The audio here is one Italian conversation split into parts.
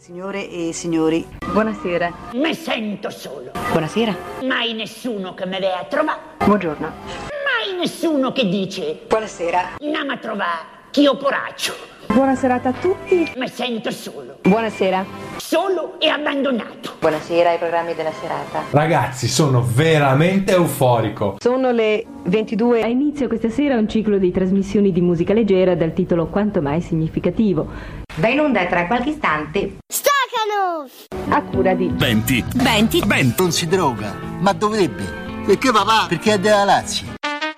Signore e signori, buonasera. Mi sento solo. Buonasera. Mai nessuno che mi vea trovare. Buongiorno. Mai nessuno che dice buonasera. Andiamo a trovare chi ho poraccio. Buona serata a tutti. Mi sento solo. Buonasera. Solo e abbandonato. Buonasera ai programmi della serata. Ragazzi, sono veramente euforico. Sono le 22. Ha inizio questa sera un ciclo di trasmissioni di musica leggera dal titolo Quanto mai significativo. Va in onda tra qualche istante Stacano! A cura di Benti. Non si droga, ma dovrebbe. Perché papà? Perché è della Lazio.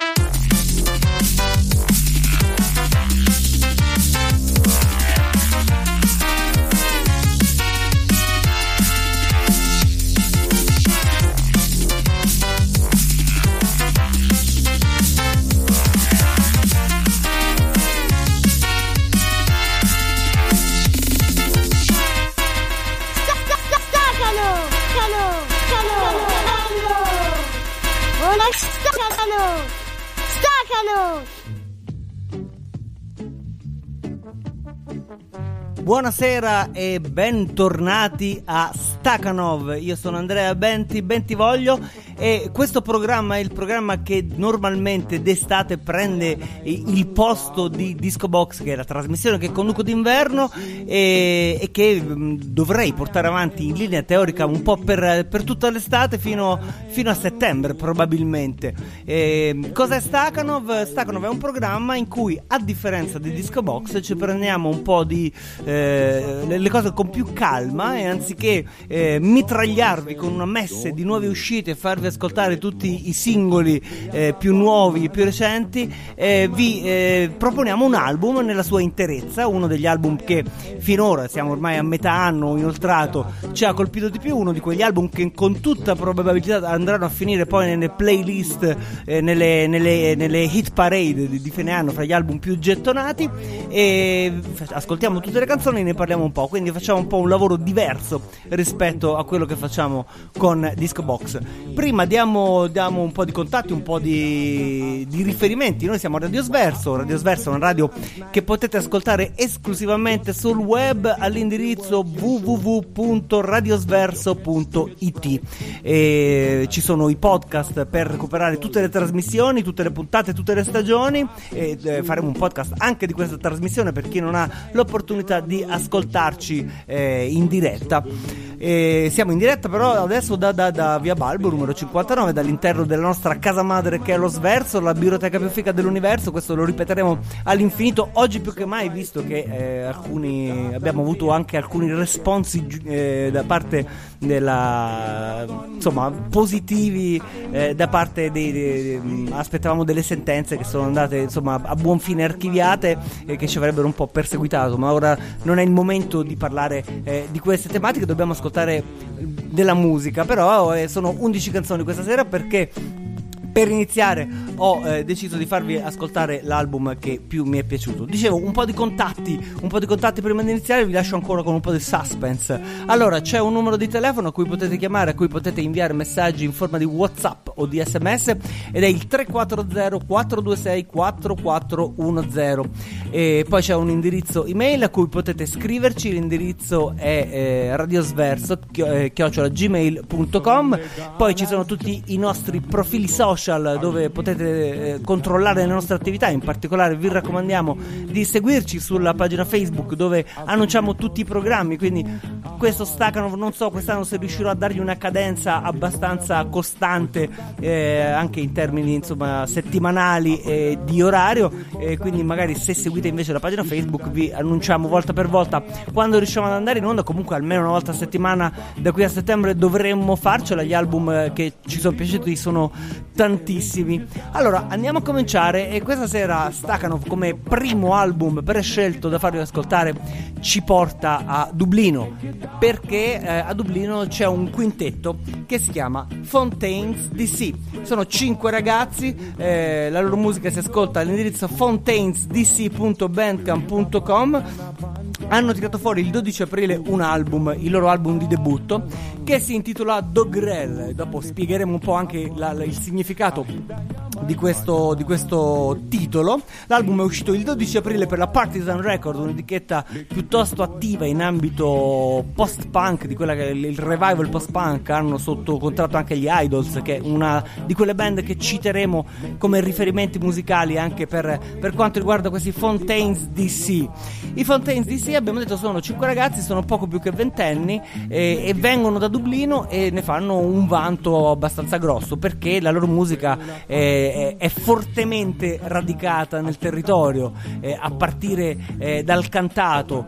Buonasera e bentornati a Stakhanov. Io sono Andrea Benti voglio, e questo programma è il programma che normalmente d'estate prende il posto di Disco Box, che è la trasmissione che conduco d'inverno e che dovrei portare avanti in linea teorica un po' per tutta l'estate fino a settembre probabilmente. Cos'è Stakhanov? Stakhanov è un programma in cui, a differenza di Disco Box, ci prendiamo un po' di le cose con più calma, e anziché mitragliarvi con una messe di nuove uscite e farvi ascoltare tutti i singoli più nuovi e più recenti, vi proponiamo un album nella sua interezza, uno degli album che finora, siamo ormai a metà anno inoltrato, ci ha colpito di più, uno di quegli album che con tutta probabilità andranno a finire poi nelle playlist, nelle hit parade di fine anno, fra gli album più gettonati, e ascoltiamo tutte le canzoni e ne parliamo un po', quindi facciamo un po' un lavoro diverso rispetto a quello che facciamo con Disco Box. Prima diamo un po' di contatti, un po' di riferimenti. Noi siamo Radio Sverso è una radio che potete ascoltare esclusivamente sul web all'indirizzo www.radiosverso.it, e ci sono i podcast per recuperare tutte le trasmissioni, tutte le puntate, tutte le stagioni, e faremo un podcast anche di questa trasmissione per chi non ha l'opportunità di ascoltarci in diretta. Siamo in diretta però adesso da Via Balbo numero 59, dall'interno della nostra casa madre che è lo Sverso, la biblioteca più figa dell'universo. Questo lo ripeteremo all'infinito oggi più che mai, visto che abbiamo avuto anche alcuni responsi da parte positivi, da parte aspettavamo delle sentenze che sono andate a buon fine archiviate e che ci avrebbero un po' perseguitato, ma ora non è il momento di parlare di queste tematiche, dobbiamo ascoltare della musica. Però sono 11 canzoni questa sera perché per iniziare ho deciso di farvi ascoltare l'album che più mi è piaciuto. Dicevo, un po' di contatti prima di iniziare. Vi lascio ancora con un po' di suspense. Allora, c'è un numero di telefono a cui potete chiamare, a cui potete inviare messaggi in forma di WhatsApp o di SMS, ed è il 340 426 4410. E poi c'è un indirizzo email a cui potete scriverci. L'indirizzo è radiosverso@gmail.com. Poi ci sono tutti i nostri profili social dove potete controllare le nostre attività. In particolare vi raccomandiamo di seguirci sulla pagina Facebook, dove annunciamo tutti i programmi. Quindi questo Stakhanov, non so quest'anno se riuscirò a dargli una cadenza abbastanza costante, anche in termini settimanali e di orario, quindi magari se seguite invece la pagina Facebook vi annunciamo volta per volta quando riusciamo ad andare in onda. Comunque almeno una volta a settimana da qui a settembre dovremmo farcela. Gli album che ci sono piaciuti sono tantissimi. Allora andiamo a cominciare, e questa sera Stakhanov, come primo album prescelto da farvi ascoltare, ci porta a Dublino, perché a Dublino c'è un quintetto che si chiama Fontaines DC. Sono 5 ragazzi, la loro musica si ascolta all'indirizzo fontainesdc.bandcamp.com. Hanno tirato fuori il 12 aprile un album, il loro album di debutto, che si intitola Dogrel. Dopo spiegheremo un po' anche il significato di questo titolo. L'album è uscito il 12 aprile per la Partisan Records, un'etichetta piuttosto attiva in ambito post-punk, di quella che il revival post-punk. Hanno sotto contratto anche gli Idols, che è una di quelle band che citeremo come riferimenti musicali anche per quanto riguarda questi Fontaines DC. I Fontaines DC, abbiamo detto, sono 5 ragazzi, sono poco più che ventenni e vengono da Dublino e ne fanno un vanto abbastanza grosso, perché la loro musica è fortemente radicata nel territorio, a partire dal cantato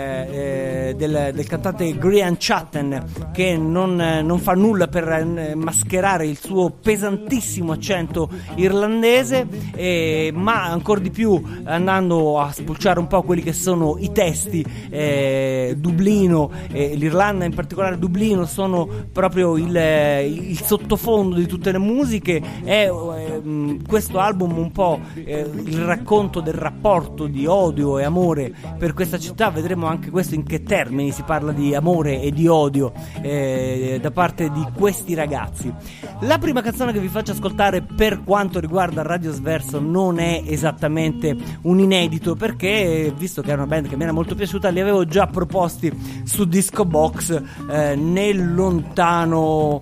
del cantante Grian Chatten, che non fa nulla per mascherare il suo pesantissimo accento irlandese, ma ancora di più andando a spulciare un po' quelli che sono i testi. Dublino, l'Irlanda, in particolare Dublino, sono proprio il sottofondo di tutte le musiche. È questo album un po' il racconto del rapporto di odio e amore per questa città. Vedremo anche questo, in che termini si parla di amore e di odio da parte di questi ragazzi. La prima canzone che vi faccio ascoltare per quanto riguarda Radio Sverso non è esattamente un inedito, perché visto che era una band che mi era molto piaciuta, li avevo già proposti su Disco Box nel lontano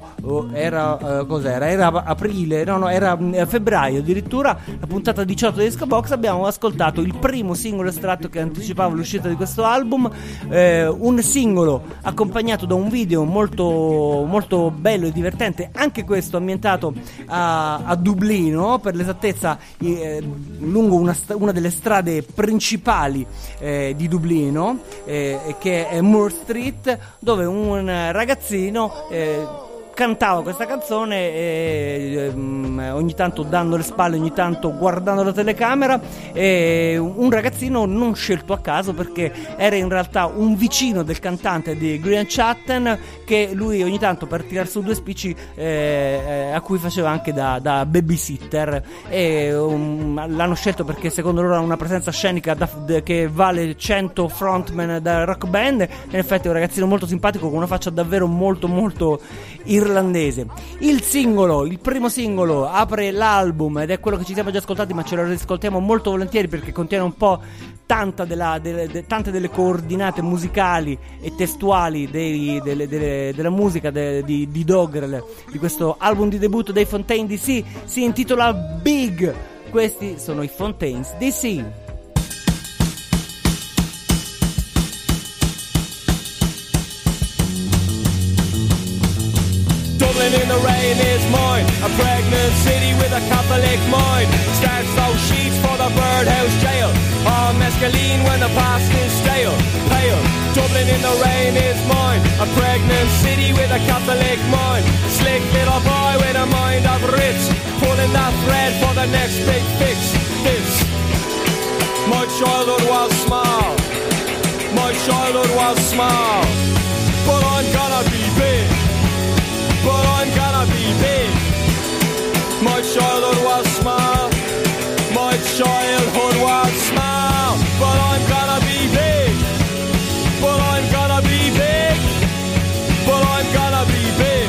era aprile, no, era febbraio addirittura, la puntata 18 di Disco Box. Abbiamo ascoltato il primo singolo estratto che anticipava l'uscita di questo album, un singolo accompagnato da un video molto, molto bello e divertente, anche questo ambientato a Dublino, per l'esattezza lungo una delle strade principali di Dublino, che è Moore Street, dove un ragazzino cantava questa canzone, ogni tanto dando le spalle, ogni tanto guardando la telecamera, un ragazzino non scelto a caso, perché era in realtà un vicino del cantante di Grian Chatten, che lui ogni tanto, per tirar su due spicci, a cui faceva anche da babysitter, l'hanno scelto perché secondo loro ha una presenza scenica che vale 100 frontman da rock band. In effetti è un ragazzino molto simpatico, con una faccia davvero molto molto irlandese. Il primo singolo apre l'album ed è quello che ci siamo già ascoltati, ma ce lo riscoltiamo molto volentieri perché contiene un po' tante delle coordinate musicali e testuali della musica di Dogrel, di questo album di debutto dei Fontaines DC. Si intitola Big. Questi sono i Fontaines DC. Dublin in the rain is mine, a pregnant city with a Catholic mind. Starts those sheets for the birdhouse jail, all mescaline when the past is stale. Pale, Dublin in the rain is mine, a pregnant city with a Catholic mind. Slick little boy with a mind of Ritz, pulling that thread for the next big fix. This, my childhood was small, my childhood was small, but I'm gonna be big. But I'm gonna be big. My childhood was small, my childhood was small, but I'm gonna be big. But I'm gonna be big. But I'm gonna be big.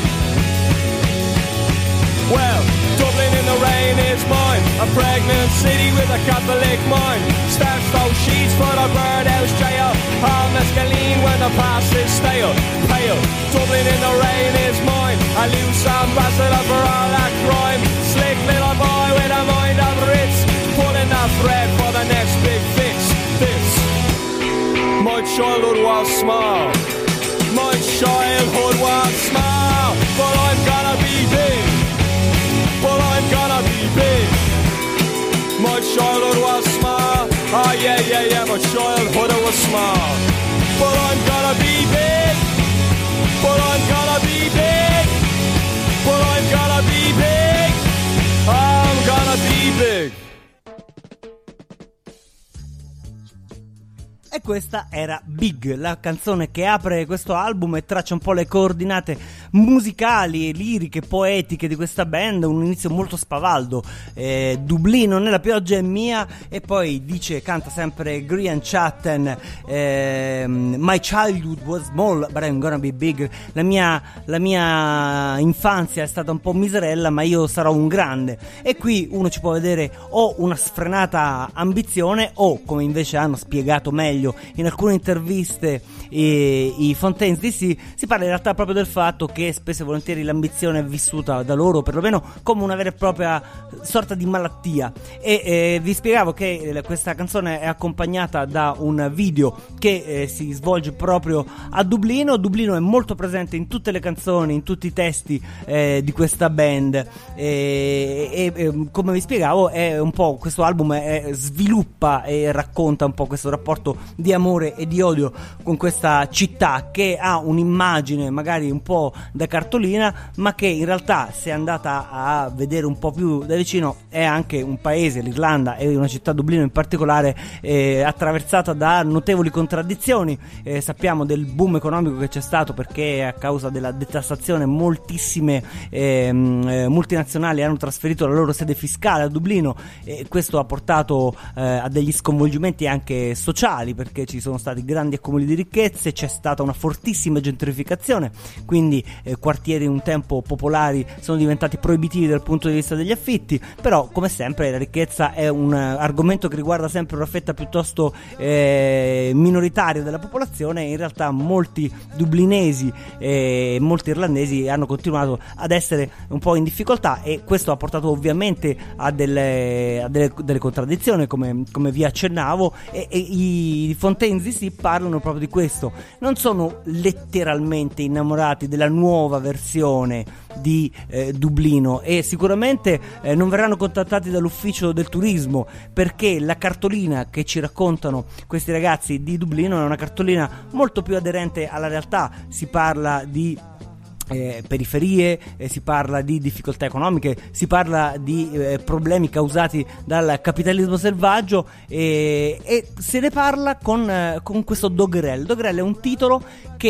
Well, Dublin in the rain is mine, a pregnant city with a Catholic mind. Starts those sheets for the birdhouse jail, all mescaline when the past is stale. Pale, Dublin in the rain is mine, a loose ambassador for all that crime. Slick little boy with a mind of Ritz, pulling that thread for the next big fix. This, my childhood was small, my childhood was small, but I'm gonna be big. But I'm gonna be big. My childhood was small. Oh yeah, my childhood was small. But I'm gonna be big. But I'm gonna be big. But I'm gonna be big. I'm gonna be big. E questa era Big, la canzone che apre questo album e traccia un po' le coordinate musicali, liriche, poetiche di questa band. Un inizio molto spavaldo, Dublino nella pioggia è mia, e poi canta sempre Grian Chatten, My childhood was small but I'm gonna be big. La mia infanzia è stata un po' miserella, ma io sarò un grande. E qui uno ci può vedere o una sfrenata ambizione, o, come invece hanno spiegato meglio in alcune interviste i Fontaines DC, si parla in realtà proprio del fatto che spesso e volentieri l'ambizione è vissuta da loro perlomeno come una vera e propria sorta di malattia. E vi spiegavo che questa canzone è accompagnata da un video che si svolge proprio a Dublino. Dublino è molto presente in tutte le canzoni, in tutti i testi di questa band, e come vi spiegavo è un po', questo album sviluppa e racconta un po' questo rapporto di amore e di odio con questa città, che ha un'immagine magari un po' da cartolina, ma che in realtà, se andata a vedere un po' più da vicino, è anche un paese, l'Irlanda, e una città, Dublino in particolare, attraversata da notevoli contraddizioni. Sappiamo del boom economico che c'è stato, perché a causa della detassazione moltissime multinazionali hanno trasferito la loro sede fiscale a Dublino, e questo ha portato a degli sconvolgimenti anche sociali, perché ci sono stati grandi accumuli di ricchezze, c'è stata una fortissima gentrificazione, quindi quartieri un tempo popolari sono diventati proibitivi dal punto di vista degli affitti. Però, come sempre, la ricchezza è un argomento che riguarda sempre una fetta piuttosto minoritaria della popolazione. In realtà molti dublinesi e molti irlandesi hanno continuato ad essere un po' in difficoltà, e questo ha portato ovviamente a delle contraddizioni, come vi accennavo, e i Fontaines DC parlano proprio di questo. Non sono letteralmente innamorati della nuova versione di Dublino, e sicuramente non verranno contattati dall'ufficio del turismo, perché la cartolina che ci raccontano questi ragazzi di Dublino è una cartolina molto più aderente alla realtà. Si parla di periferie, si parla di difficoltà economiche, si parla di problemi causati dal capitalismo selvaggio, e se ne parla con questo Dogrel. Dogrel è un titolo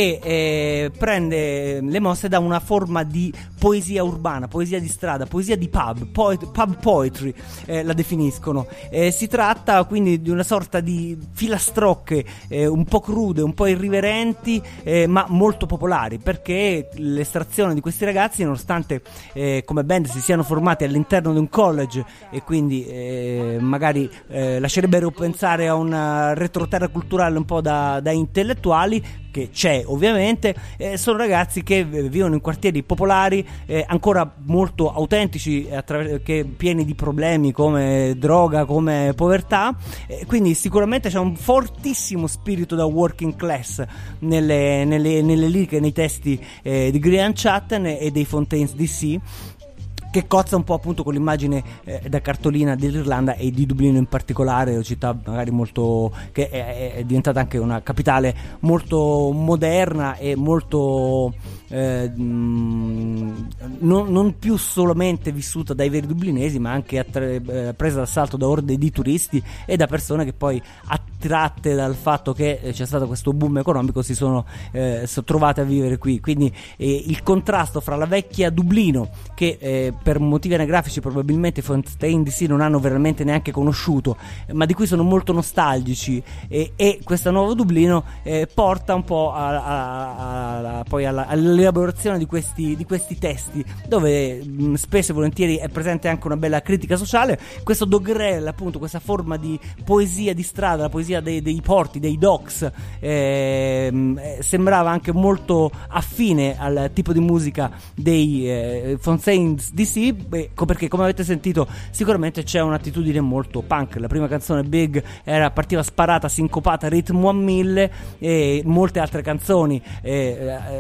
che prende le mosse da una forma di poesia urbana, poesia di strada, poesia di pub poetry, la definiscono. Si tratta quindi di una sorta di filastrocche un po' crude, un po' irriverenti, ma molto popolari, perché l'estrazione di questi ragazzi, nonostante come band si siano formati all'interno di un college, e quindi magari lascerebbero pensare a una retroterra culturale un po' da intellettuali, che c'è ovviamente, sono ragazzi che vivono in quartieri popolari, ancora molto autentici, che pieni di problemi come droga, come povertà, quindi sicuramente c'è un fortissimo spirito da working class nelle liriche, nei testi di Grian Chatten e dei Fontaines DC, che cozza un po' appunto con l'immagine da cartolina dell'Irlanda e di Dublino in particolare, una città magari molto, che è diventata anche una capitale molto moderna e molto non più solamente vissuta dai veri dublinesi, ma anche presa d'assalto da orde di turisti e da persone che poi, attratte dal fatto che c'è stato questo boom economico, si sono trovate a vivere qui. Quindi il contrasto fra la vecchia Dublino, che per motivi anagrafici probabilmente i Fontaines DC non hanno veramente neanche conosciuto, ma di cui sono molto nostalgici, e questa nuova Dublino porta un po' poi all'elaborazione di questi testi, dove spesso e volentieri è presente anche una bella critica sociale. Questo Dogrel, appunto, questa forma di poesia di strada, la poesia dei porti, dei docks, sembrava anche molto affine al tipo di musica dei Fontaines DC, perché, come avete sentito, sicuramente c'è un'attitudine molto punk. La prima canzone, Big, partiva sparata, sincopata, ritmo a 1000, e molte altre canzoni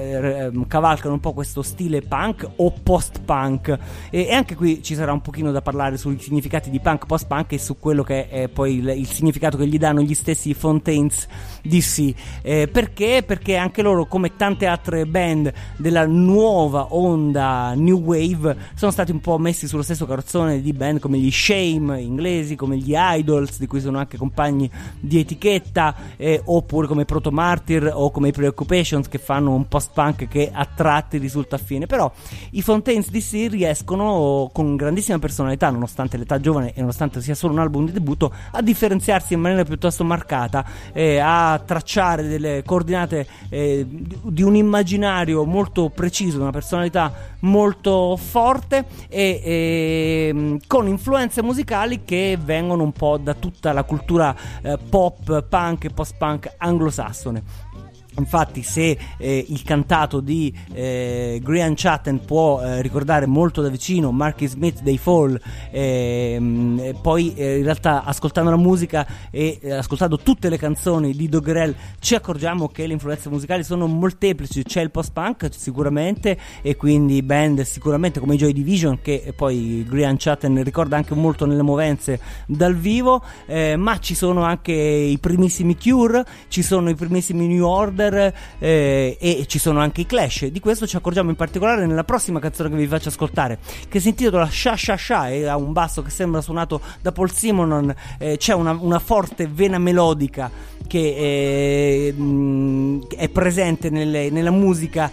cavalcano un po' questo stile punk o post-punk, e anche qui ci sarà un pochino da parlare sui significati di punk, post-punk e su quello che è poi il significato che gli danno gli stessi Fontaines DC. Perché? Perché anche loro, come tante altre band della nuova onda New Wave, sono stati un po' messi sullo stesso carrozzone di band come gli Shame inglesi, come gli Idols, di cui sono anche compagni di etichetta, oppure come Proto Martyr o come i Preoccupations, che fanno un post-punk che a tratti risulta affine. Però i Fontaines DC riescono con grandissima personalità, nonostante l'età giovane e nonostante sia solo un album di debutto, a differenziarsi in maniera piuttosto marcata, a tracciare delle coordinate di un immaginario molto preciso, una personalità molto forte, e con influenze musicali che vengono un po' da tutta la cultura pop, punk e post-punk anglosassone. Infatti, se il cantato di Grian Chatten può ricordare molto da vicino Marky Smith dei Fall, poi in realtà, ascoltando la musica e ascoltando tutte le canzoni di Dogrel, ci accorgiamo che le influenze musicali sono molteplici. C'è il post-punk sicuramente, e quindi band sicuramente come i Joy Division, che poi Grian Chatten ricorda anche molto nelle movenze dal vivo, ma ci sono anche i primissimi Cure, ci sono i primissimi New Order, e ci sono anche i Clash. Di questo ci accorgiamo in particolare nella prossima canzone che vi faccio ascoltare, che si intitola Sha Sha Sha, e ha un basso che sembra suonato da Paul Simonon. C'è una forte vena melodica che è presente nella musica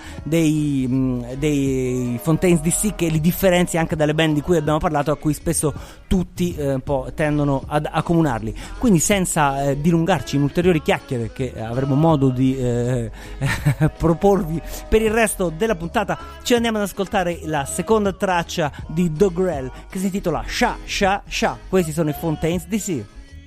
dei Fontaines DC, che li differenzia anche dalle band di cui abbiamo parlato, a cui spesso tutti un po' tendono ad accomunarli. Quindi, senza dilungarci in ulteriori chiacchiere che avremo modo di proporvi per il resto della puntata, ci andiamo ad ascoltare la seconda traccia di Dogrel, che si intitola Sha Sha Sha. Questi sono i Fontaines DC.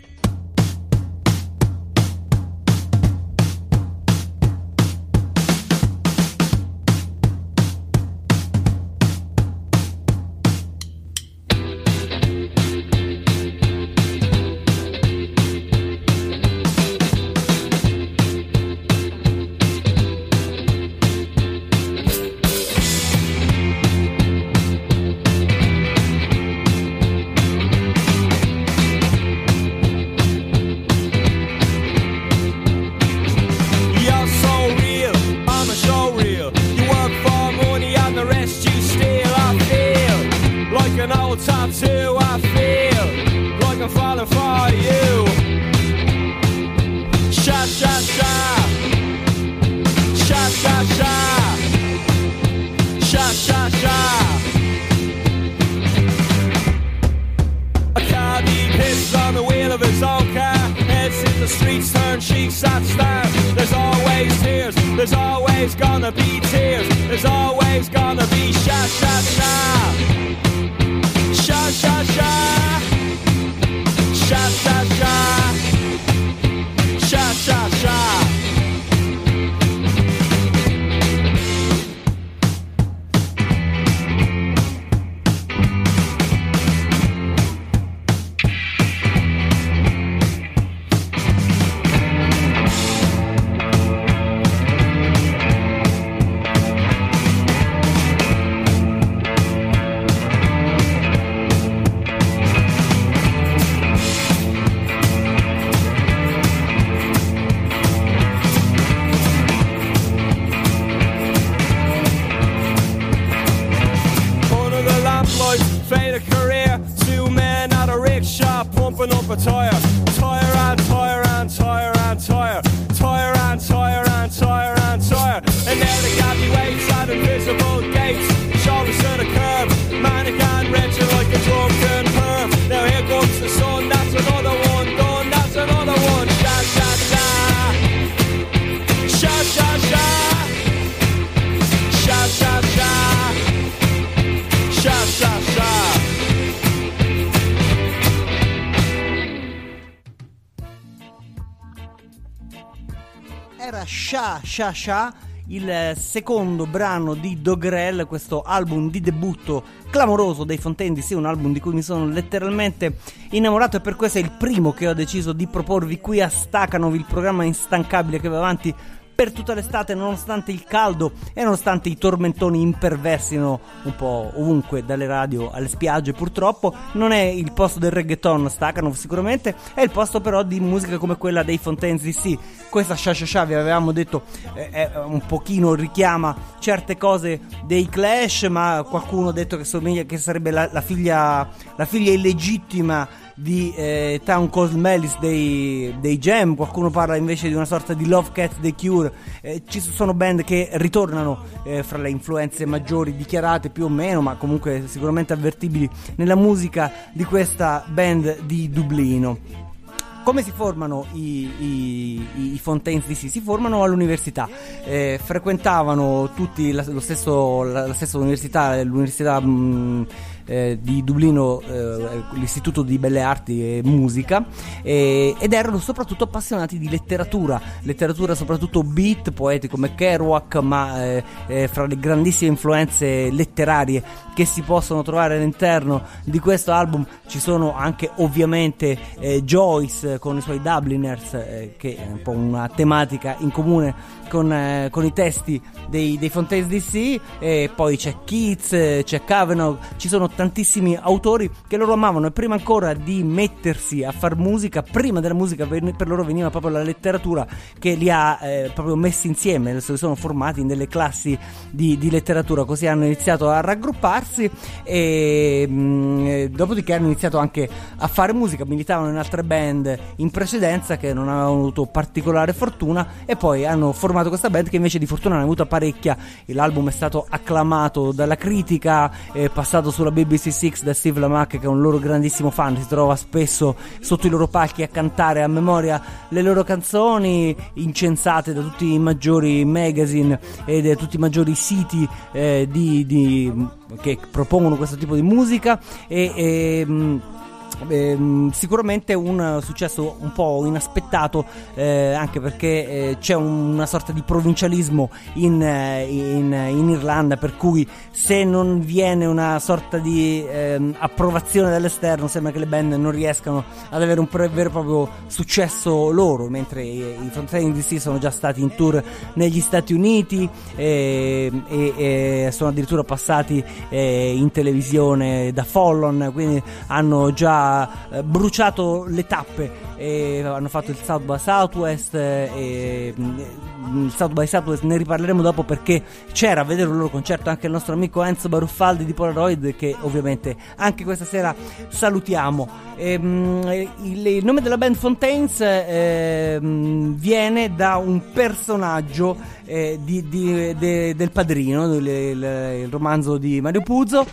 Sha Sha Sha, il secondo brano di Dogrel, questo album di debutto clamoroso dei Fontaines DC, un album di cui mi sono letteralmente innamorato, e per questo è il primo che ho deciso di proporvi qui a Stakhanov, il programma instancabile che va avanti per tutta l'estate, nonostante il caldo e nonostante i tormentoni imperversino un po' ovunque, dalle radio alle spiagge. Purtroppo non è il posto del reggaeton Stakhanov, sicuramente è il posto però di musica come quella dei Fontaines DC. Questa Sha Sha Sha, vi avevamo detto, un pochino richiama certe cose dei Clash, ma qualcuno ha detto che sarebbe la figlia illegittima di Town Called Malice dei Jam. Qualcuno parla invece di una sorta di Love Cat dei Cure. Ci sono band che ritornano fra le influenze maggiori dichiarate più o meno, ma comunque sicuramente avvertibili nella musica di questa band di Dublino. Come si formano i Fontaines DC? Si formano all'università, frequentavano tutti la stessa università, l'università di Dublino, l'Istituto di Belle Arti e Musica, ed erano soprattutto appassionati di letteratura soprattutto beat, poeti come Kerouac, ma fra le grandissime influenze letterarie che si possono trovare all'interno di questo album ci sono anche ovviamente Joyce con i suoi Dubliners, che è un po' una tematica in comune con i testi dei Fontaines DC, e poi c'è Keats, c'è Kavanagh, ci sono tantissimi autori che loro amavano, e prima ancora di mettersi a far musica, prima della musica per loro veniva proprio la letteratura che li ha proprio messi insieme, si sono formati in delle classi di letteratura, così hanno iniziato a raggrupparsi e dopodiché hanno iniziato anche a fare musica, militavano in altre band in precedenza che non avevano avuto particolare fortuna, e poi hanno formato questa band che invece di fortuna ne ha avuta parecchia. L'album è stato acclamato dalla critica, è passato sulla BBC Six da Steve Lamacq, che è un loro grandissimo fan, si trova spesso sotto i loro palchi a cantare a memoria le loro canzoni, incensate da tutti i maggiori magazine e da tutti i maggiori siti che propongono questo tipo di musica, sicuramente un successo un po' inaspettato, anche perché c'è una sorta di provincialismo in Irlanda, per cui se non viene una sorta di approvazione dall'esterno sembra che le band non riescano ad avere un vero e proprio successo loro, mentre i Fontaines DC sono già stati in tour negli Stati Uniti e sono addirittura passati in televisione da Fallon, quindi hanno già bruciato le tappe e hanno fatto il South by Southwest, e il South by Southwest ne riparleremo dopo, perché c'era a vedere il loro concerto anche il nostro amico Enzo Baruffaldi di Polaroid, che ovviamente anche questa sera salutiamo. Il nome della band Fontaines viene da un personaggio del Padrino, il romanzo di Mario Puzo,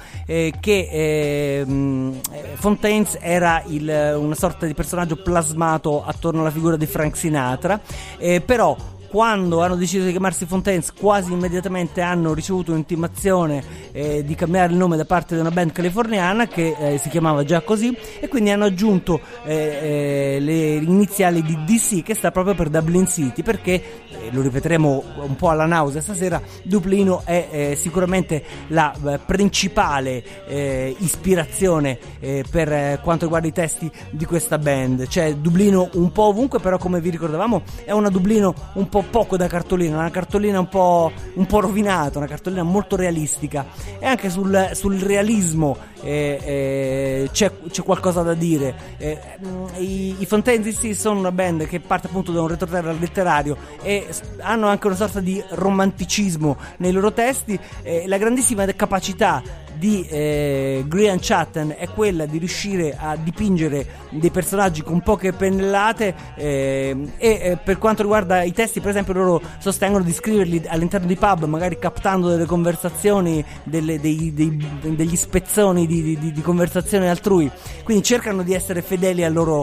che Fontaines era una sorta di personaggio plasmato attorno alla figura di Frank Sinatra, però quando hanno deciso di chiamarsi Fontaines quasi immediatamente hanno ricevuto un'intimazione di cambiare il nome da parte di una band californiana che si chiamava già così, e quindi hanno aggiunto le iniziali di DC, che sta proprio per Dublin City, perché lo ripeteremo un po' alla nausea stasera, Dublino è sicuramente la principale ispirazione per quanto riguarda i testi di questa band. C'è Dublino un po' ovunque, però come vi ricordavamo è una Dublino un po' poco da cartolina, una cartolina un po' rovinata, una cartolina molto realistica, e anche sul realismo c'è qualcosa da dire. I Fontaines DC sono una band che parte appunto da un retroterra letterario e hanno anche una sorta di romanticismo nei loro testi. La grandissima capacità di Grian Chatten è quella di riuscire a dipingere dei personaggi con poche pennellate, e per quanto riguarda i testi, per esempio, loro sostengono di scriverli all'interno di pub, magari captando delle conversazioni, degli spezzoni di conversazione altrui, quindi cercano di essere fedeli al loro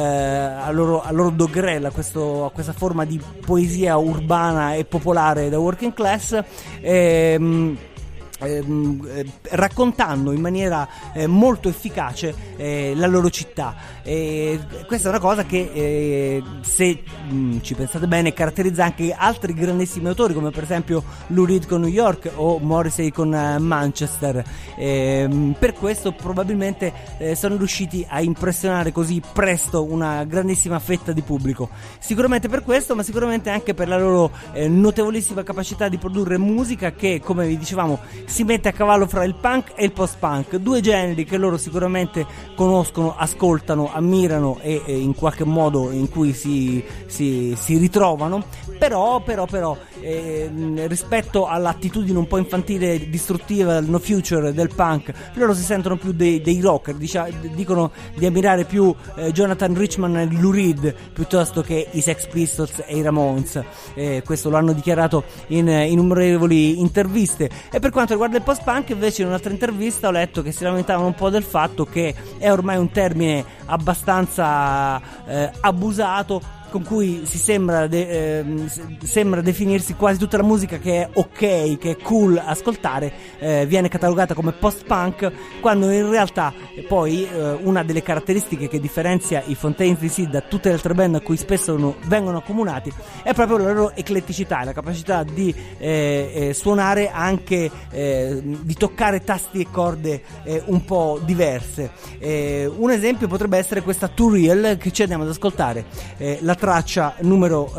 dogrel, a questa forma di poesia urbana e popolare da working class. raccontando in maniera molto efficace la loro città. Questa è una cosa che se ci pensate bene caratterizza anche altri grandissimi autori, come per esempio Lou Reed con New York o Morrissey con Manchester. Per questo probabilmente sono riusciti a impressionare così presto una grandissima fetta di pubblico, sicuramente per questo, ma sicuramente anche per la loro notevolissima capacità di produrre musica che, come vi dicevamo, si mette a cavallo fra il punk e il post-punk, due generi che loro sicuramente conoscono, ascoltano, ammirano e in qualche modo in cui si ritrovano, però rispetto all'attitudine un po' infantile e distruttiva del No Future del punk, loro si sentono più dei rocker, dicono di ammirare più Jonathan Richman e Lou Reed piuttosto che i Sex Pistols e i Ramones. Questo lo hanno dichiarato in innumerevoli interviste. E per quanto riguarda il post-punk, invece, in un'altra intervista ho letto che si lamentavano un po' del fatto che è ormai un termine abbastanza abusato, con cui si sembra definirsi quasi tutta la musica che è ok, che è cool ascoltare, viene catalogata come post-punk, quando in realtà poi una delle caratteristiche che differenzia i Fontaines DC da tutte le altre band a cui spesso vengono accomunati è proprio la loro ecletticità, la capacità di suonare anche, di toccare tasti e corde un po' diverse. Un esempio potrebbe essere questa Too Real che ci andiamo ad ascoltare, la traccia numero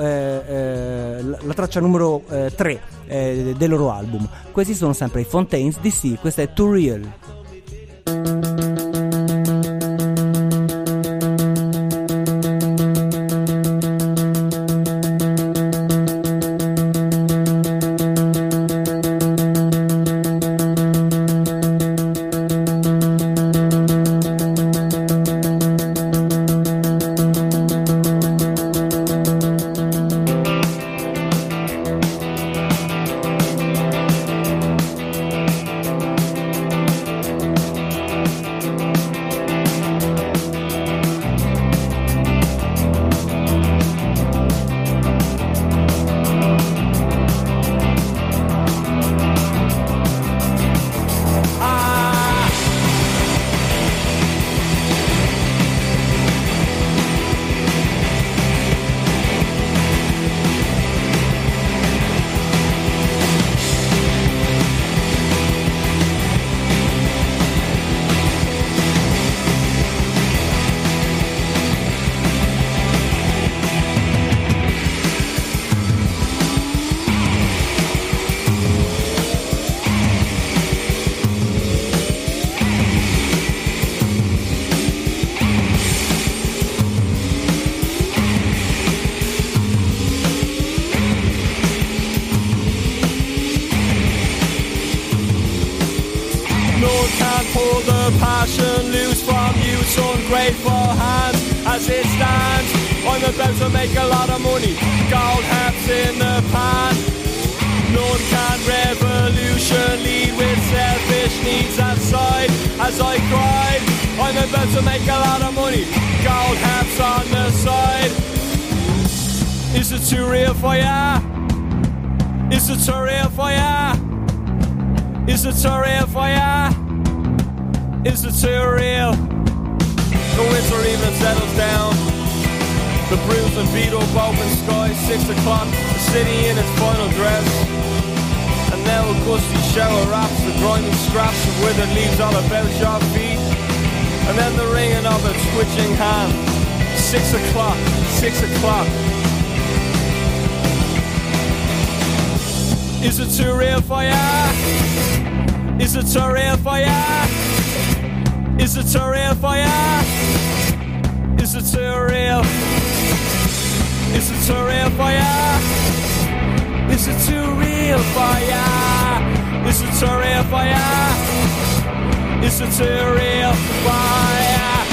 3 del loro album. Questi sono sempre i Fontaines DC, questa è Too Real. Passion loose from youth's ungrateful hands. As it stands, I'm about to make a lot of money. Gold hats in the pan. None can revolution lead with selfish needs aside. As I cried, I'm about to make a lot of money. Gold hats on the side. Is it too real for ya? Is it too real for ya? Is it too real for ya? Is it too real? The winter even settles down. The bruised and beat up open sky, 6 o'clock, the city in its final dress. And now a gusty shower wraps the grinding scraps of withered leaves all about your feet. And then the ringing of a twitching hand. 6 o'clock, 6 o'clock. Is it too real for ya? Is it too real for ya? Is it too real for ya? Is it too real? Is it too real for ya? Is it too real for ya? Is it too real for ya? Is it too real for ya?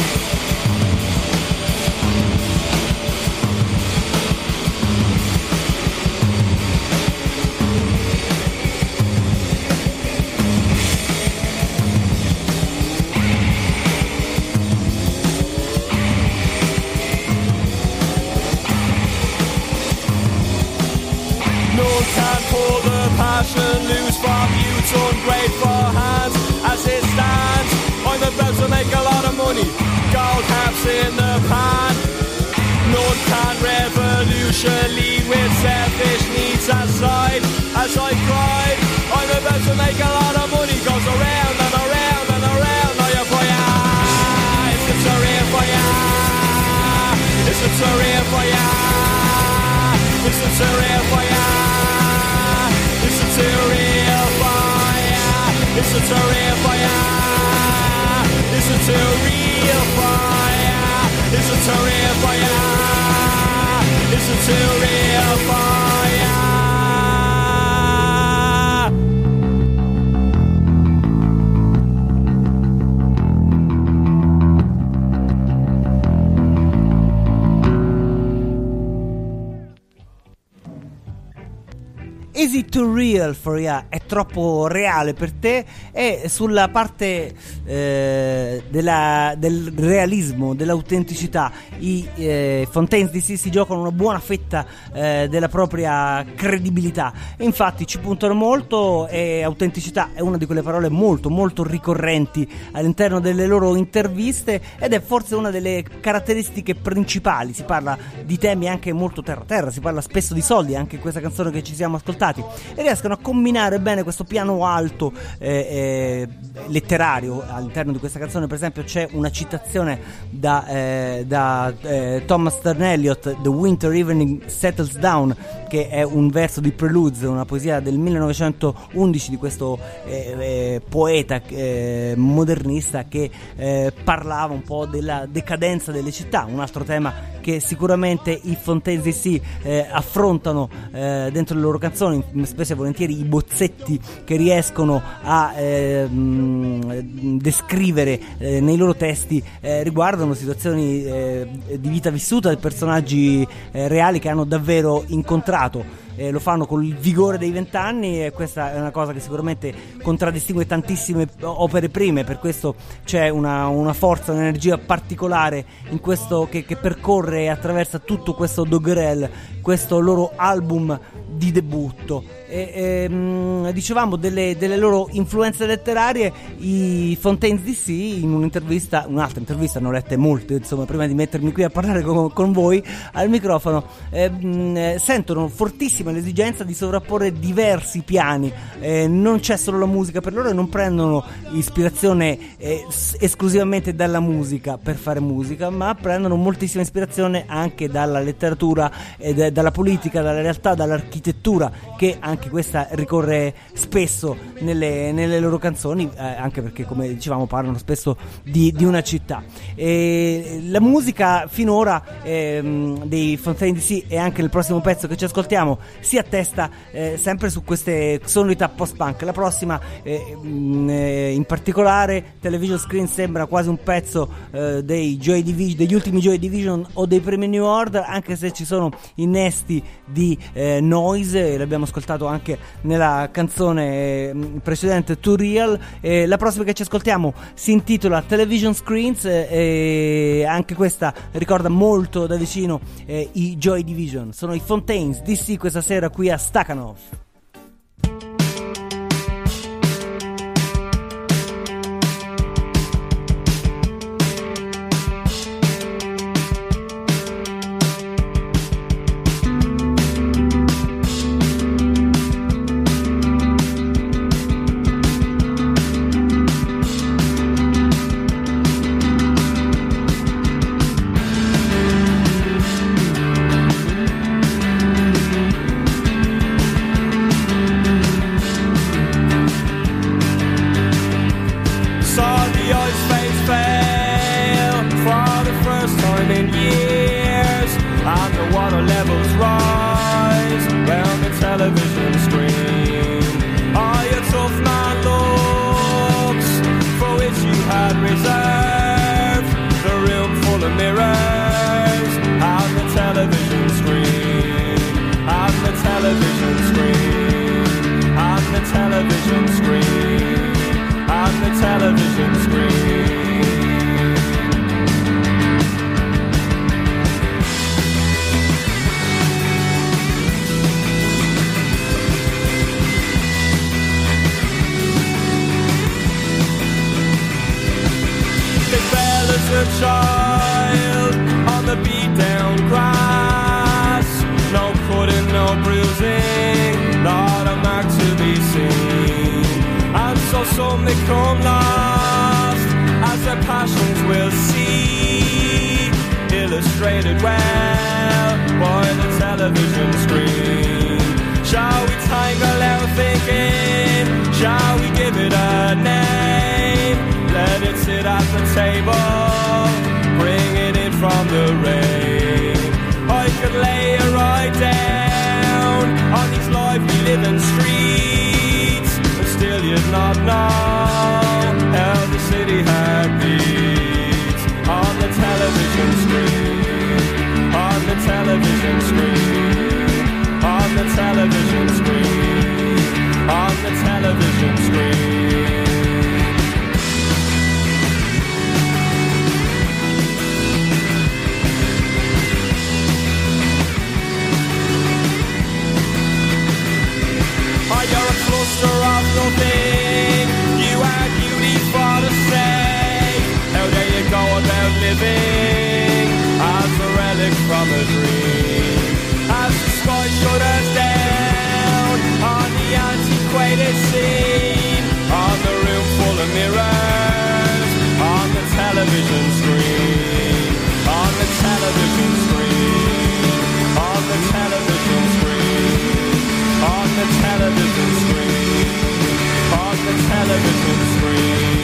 Can't pull the passion loose from youth's its ungrateful hands. As it stands, I'm about to make a lot of money. Gold caps in the pan. None can revolution lead with selfish needs aside. As I cried, I'm about to make a lot of money. Goes around and around and around. Now you for ya, it's a surreal for ya. It's a surreal for ya. It's a surreal for ya. It's a surreal for ya. It's a surreal for ya. It's a surreal for ya. It's a surreal for ya. It's a surreal for ya. Is it too real for you? È troppo reale per te? E sulla parte del realismo, dell'autenticità, i Fontaines DC si giocano una buona fetta della propria credibilità. Infatti ci puntano molto, e autenticità è una di quelle parole molto molto ricorrenti all'interno delle loro interviste, ed è forse una delle caratteristiche principali. Si parla di temi anche molto terra-terra, si parla spesso di soldi, anche in questa canzone che ci siamo ascoltati, e riescono a combinare bene questo piano alto letterario. All'interno di questa canzone, per esempio, c'è una citazione da Thomas Sterne Eliot, The Winter Evening Settles Down, che è un verso di Preludes, una poesia del 1911 di questo poeta modernista che parlava un po' della decadenza delle città, un altro tema che sicuramente i Fontaines DC affrontano dentro le loro canzoni. Spesso e volentieri i bozzetti che riescono a descrivere nei loro testi riguardano situazioni di vita vissuta, di personaggi reali che hanno davvero incontrato. Lo fanno con il vigore dei 20 anni, e questa è una cosa che sicuramente contraddistingue tantissime opere prime. Per questo c'è una forza, un'energia particolare in questo che percorre e attraversa tutto questo Doggerel, questo loro album di debutto. Dicevamo delle loro influenze letterarie. I Fontaines DC, in un'altra intervista, ne ho lette molte, insomma, prima di mettermi qui a parlare con voi al microfono, sentono fortissima l'esigenza di sovrapporre diversi piani. Non c'è solo la musica per loro, e non prendono ispirazione esclusivamente dalla musica per fare musica, ma prendono moltissima ispirazione anche dalla letteratura, dalla politica, dalla realtà, dall'architettura, che anche questa ricorre spesso nelle loro canzoni, anche perché, come dicevamo, parlano spesso di una città. La musica finora dei Fontaines DC, e anche il prossimo pezzo che ci ascoltiamo, si attesta sempre su queste sonorità post-punk. La prossima in particolare, Television Screen, sembra quasi un pezzo degli ultimi Joy Division o dei primi New Order, anche se ci sono innesti di noise, l'abbiamo ascoltato anche nella canzone precedente, Too Real. La prossima che ci ascoltiamo si intitola Television Screens, e anche questa ricorda molto da vicino i Joy Division. Sono i Fontaines DC questa sera qui a Stakhanov. child on the beat down grass. No cutting, no bruising, not a mark to be seen. And so some they come last, as their passions will see, illustrated well by the television screen. Shall we tangle our thinking? Shall we give it a name? Let it sit at the table, bring it in from the rain. I could lay it right down on these lively living streets, but still you'd not know how the city heart beats. On the television screen, on the television screen, on the television screen, on the television screen. You're a cluster of nothing, you are beauty for the sake. How dare you go about living as a relic from a dream? As the sky shudders down on the antiquated scene, on the room full of mirrors, on the television screen, on the television screen, on the television screen, on the television screen, on the television screen.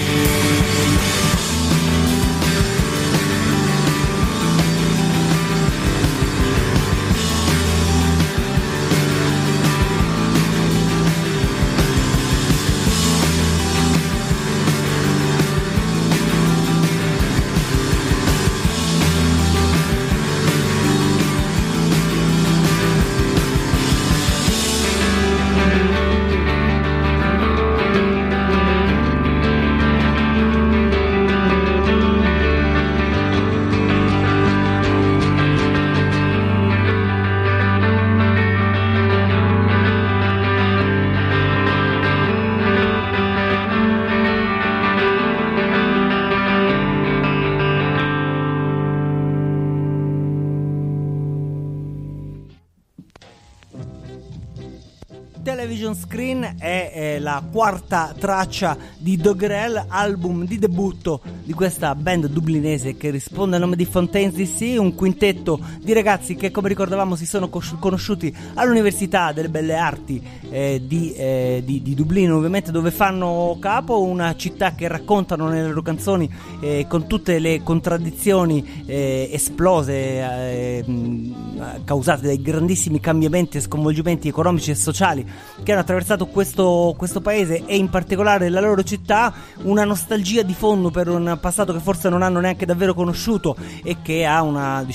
Television Screen è la quarta traccia di Dogrel, album di debutto di questa band dublinese che risponde al nome di Fontaines DC, un quintetto di ragazzi che, come ricordavamo, si sono conosciuti all'Università delle Belle Arti di Dublino, ovviamente, dove fanno capo, una città che raccontano nelle loro canzoni con tutte le contraddizioni esplose causate dai grandissimi cambiamenti e sconvolgimenti economici e sociali che hanno attraversato questo paese e in particolare la loro città, una nostalgia di fondo per un passato che forse non hanno neanche davvero conosciuto e che ha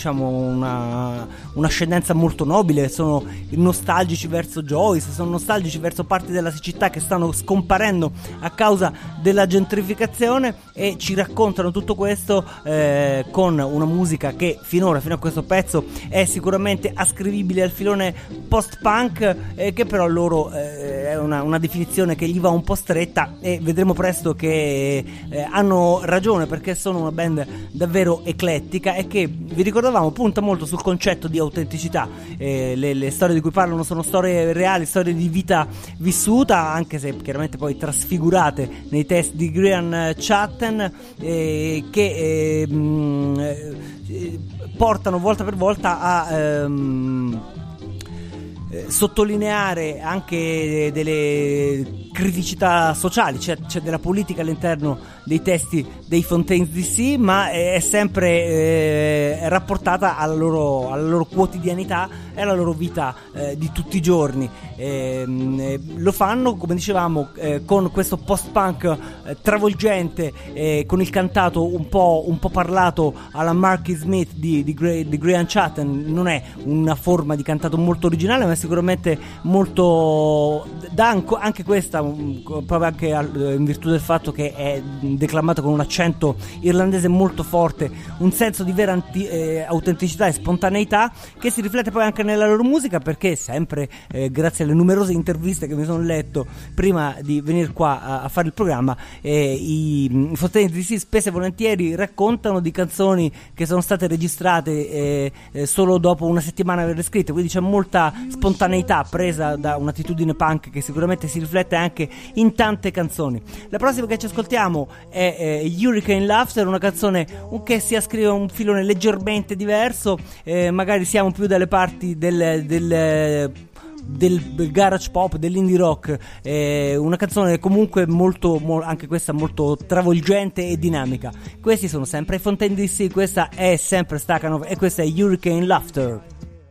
un'ascendenza molto nobile. Sono nostalgici verso Joyce, sono nostalgici verso parti della città che stanno scomparendo a causa della gentrificazione e ci raccontano tutto questo con una musica che fino a questo pezzo è sicuramente ascrivibile al filone post-punk, che però loro è una definizione che gli va un po' stretta, e vedremo presto che hanno ragione, perché sono una band davvero eclettica e che, vi ricordavamo, punta molto sul concetto di autenticità. Le storie di cui parlano sono storie reali, storie di vita vissuta, anche se chiaramente poi trasfigurate nei testi di Graham Chatten, che portano volta per volta a sottolineare anche delle criticità sociali, c'è della politica all'interno dei testi dei Fontaines DC, ma è sempre rapportata alla loro quotidianità e alla loro vita di tutti i giorni. Lo fanno, come dicevamo, con questo post-punk travolgente, con il cantato un po' parlato alla Marky Smith di Graham Chatten. Non è una forma di cantato molto originale, ma è sicuramente molto, dà anche questa proprio anche in virtù del fatto che è declamato con un accento irlandese molto forte, un senso di vera autenticità e spontaneità che si riflette poi anche nella loro musica, perché sempre grazie alle numerose interviste che mi sono letto prima di venire qua a fare il programma, i Fontaine DC spesso e volentieri raccontano di canzoni che sono state registrate solo dopo una settimana averle scritte, quindi c'è molta spontaneità presa da un'attitudine punk che sicuramente si riflette anche in tante canzoni. La prossima che ci ascoltiamo è Hurricane Laughter, una canzone che si ascrive a un filone leggermente diverso, magari siamo più dalle parti del garage pop, dell'indie rock, una canzone comunque molto, anche questa molto travolgente e dinamica. Questi sono sempre i Fontaine DC, questa è sempre Stakhanov e questa è Hurricane Laughter.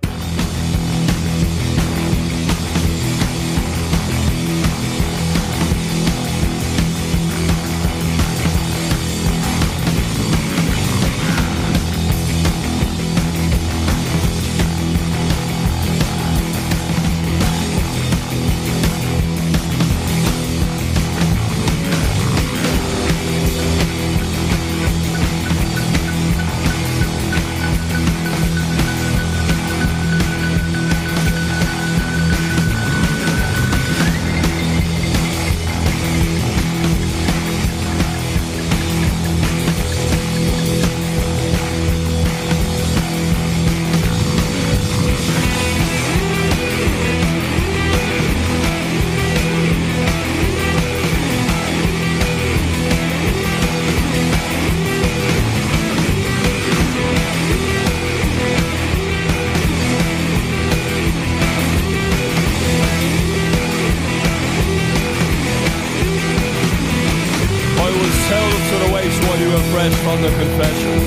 From the confession.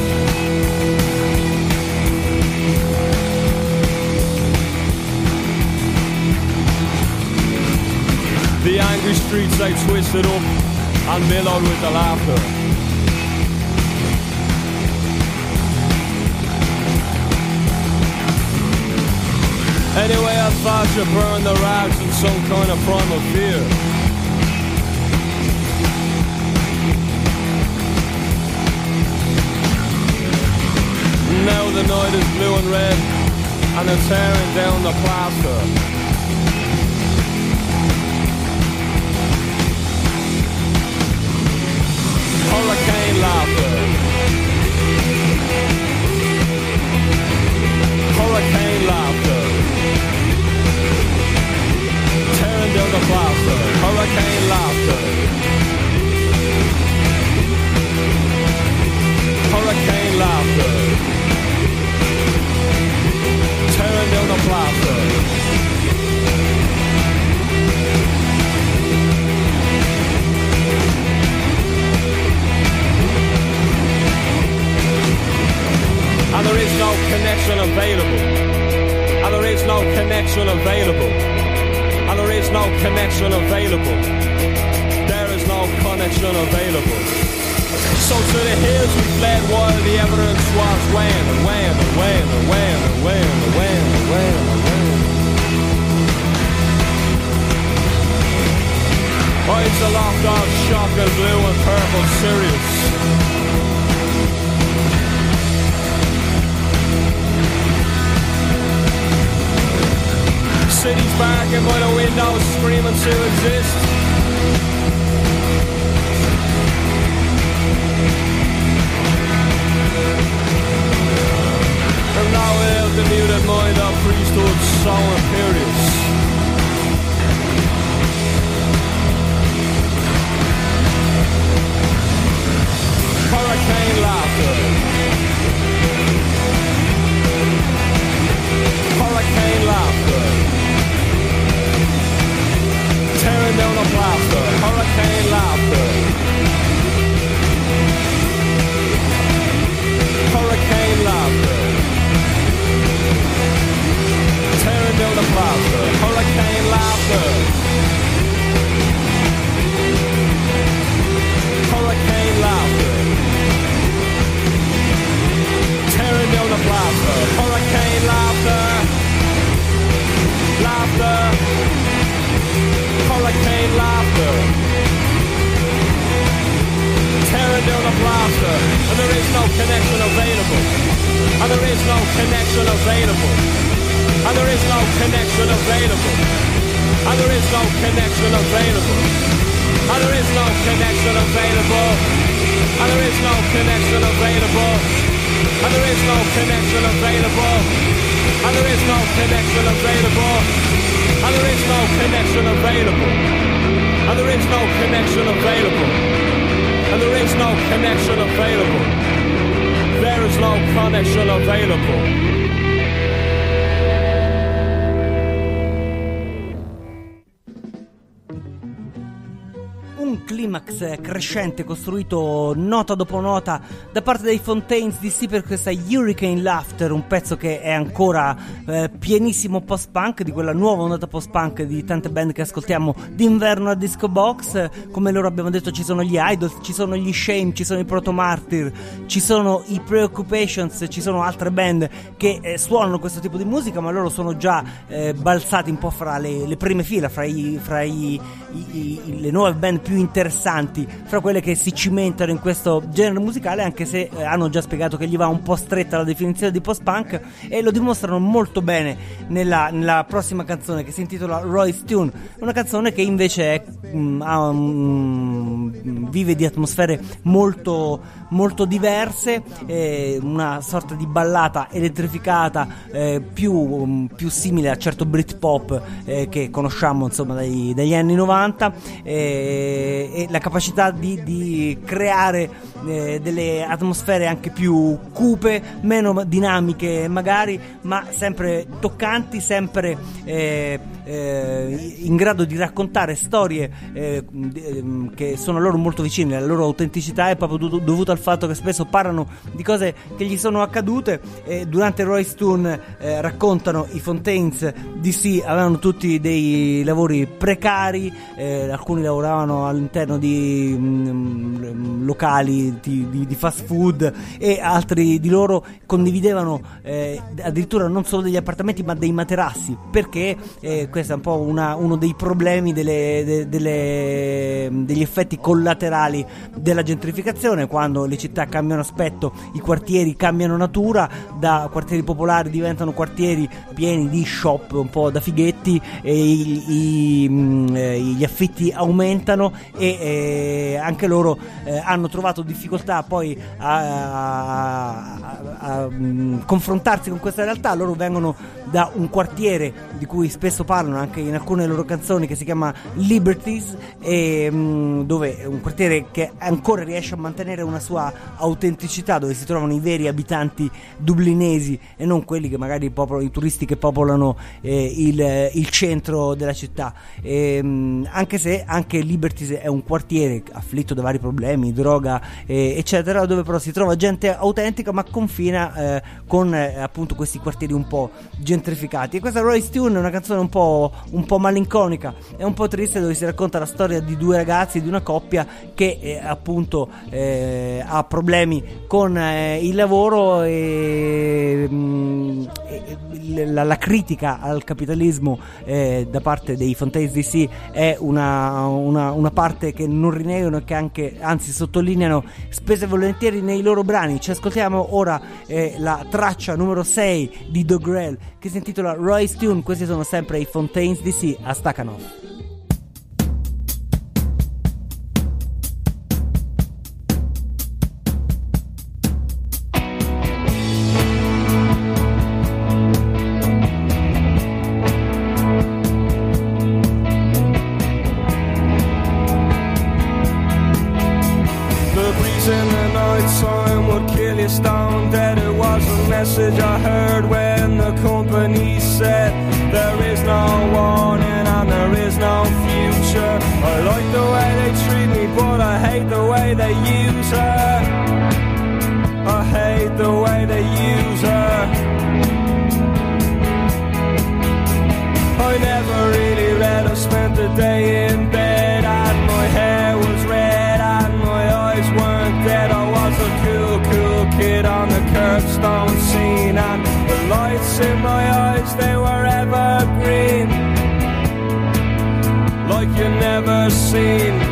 The angry streets they twisted up and billowed with the laughter. Anyway, I thought you burned the rags in some kind of primal fear. Now the night is blue and red, and they're tearing down the plaster. Hurricane laughter. Hurricane laughter. Tearing down the plaster. Hurricane laughter. Hurricane laughter. Tearing down the plaster. And there is no connection available. And there is no connection available. And there is no connection available. There is no connection available. So to the hills we fled while the evidence was wan and wan and wan and wan and wan and wan and wan and wan. Eyes aloft on shock and blue and purple Sirius. Cities barking by the windows, screaming to exist. And now without the muted mind of priesthood so imperious. Hurricane laughter. Hurricane laughter. Tearing down the plaster, hurricane laughter. Hurricane laughter. Tearing down the and there is no connection available, and there is no connection available, and there is no connection available, and there is no connection available, and there is no connection available, and there is no connection available, and there is no connection available, and there is no connection available, and there is no connection available. There is no connection available. Un climax crescente costruito nota dopo nota da parte dei Fontaines DC per questa Hurricane Laughter, un pezzo che è ancora pienissimo post-punk, di quella nuova ondata post-punk di tante band che ascoltiamo d'inverno a Disco Box. Come loro abbiamo detto, ci sono gli Idols, ci sono gli Shame, ci sono i Proto Martyr, ci sono i Preoccupations, ci sono altre band che suonano questo tipo di musica, ma loro sono già balzati un po' fra le prime fila, fra le nuove band più interessanti, fra quelle che si cimentano in questo genere musicale, anche se hanno già spiegato che gli va un po' stretta la definizione di post-punk, e lo dimostrano molto bene nella prossima canzone, che si intitola Roy's Tune, una canzone che invece vive di atmosfere molto, molto diverse, una sorta di ballata elettrificata, più simile a certo Britpop che conosciamo insomma dagli anni 90, e la capacità di creare delle atmosfere anche più cupe, meno dinamiche magari, ma sempre toccanti, sempre in grado di raccontare storie che sono loro molto vicine. La loro autenticità è proprio dovuta al fatto che spesso parlano di cose che gli sono accadute. Durante Roy's Tune raccontano i Fontaines DC avevano tutti dei lavori precari, alcuni lavoravano all'interno di locali di fast food, e altri di loro condividevano addirittura non solo degli appartamenti ma dei materassi, perché questo è un po' uno dei problemi degli effetti collaterali della gentrificazione. Quando le città cambiano aspetto, i quartieri cambiano natura, da quartieri popolari diventano quartieri pieni di shop un po' da fighetti, e gli affitti aumentano, e anche loro hanno trovato difficoltà poi a confrontarsi con questa realtà. Loro vengono da un quartiere di cui spesso parlano anche in alcune loro canzoni, che si chiama Liberties, e dove è un quartiere che ancora riesce a mantenere una sua autenticità, dove si trovano i veri abitanti dublinesi e non quelli che magari popolano, i turisti che popolano il centro della città. Anche se anche Liberties è un quartiere afflitto da vari problemi, droga eccetera, dove però si trova gente autentica, ma confina con appunto questi quartieri un po' gentrificati. E questa Roy's Tune è una canzone un po' malinconica, è un po' triste, dove si racconta la storia di due ragazzi, di una coppia che appunto ha problemi con il lavoro, e la critica al capitalismo da parte dei Fontaines DC è una parte che non rinnegano e che anche, anzi, sottolineano spesso e volentieri nei loro brani. Ci ascoltiamo ora la traccia numero 6 di The Grail, che si intitola Roy's Tune. Questi sono sempre i Fontaines DC a Stakhanov. Message I heard when the company said there is no warning and there is no future. I like the way they treat me, but I hate the way they use her. I hate the way they use her. I never really read, I spent the day in bed, and my hair was red and my eyes weren't dead. I was a cool kid on the curbstone scene, and the lights in my eyes, they were evergreen, like you never seen.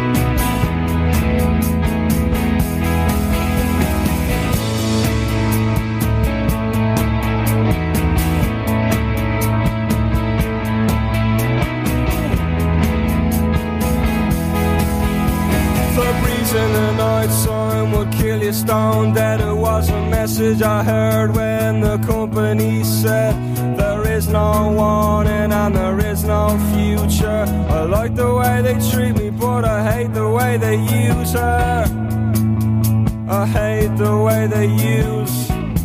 reason the night time would kill you stone dead. It was a message I heard when the company said there is no warning and there is no future. I like the way they treat me, but I hate the way they use her. I hate the way they use.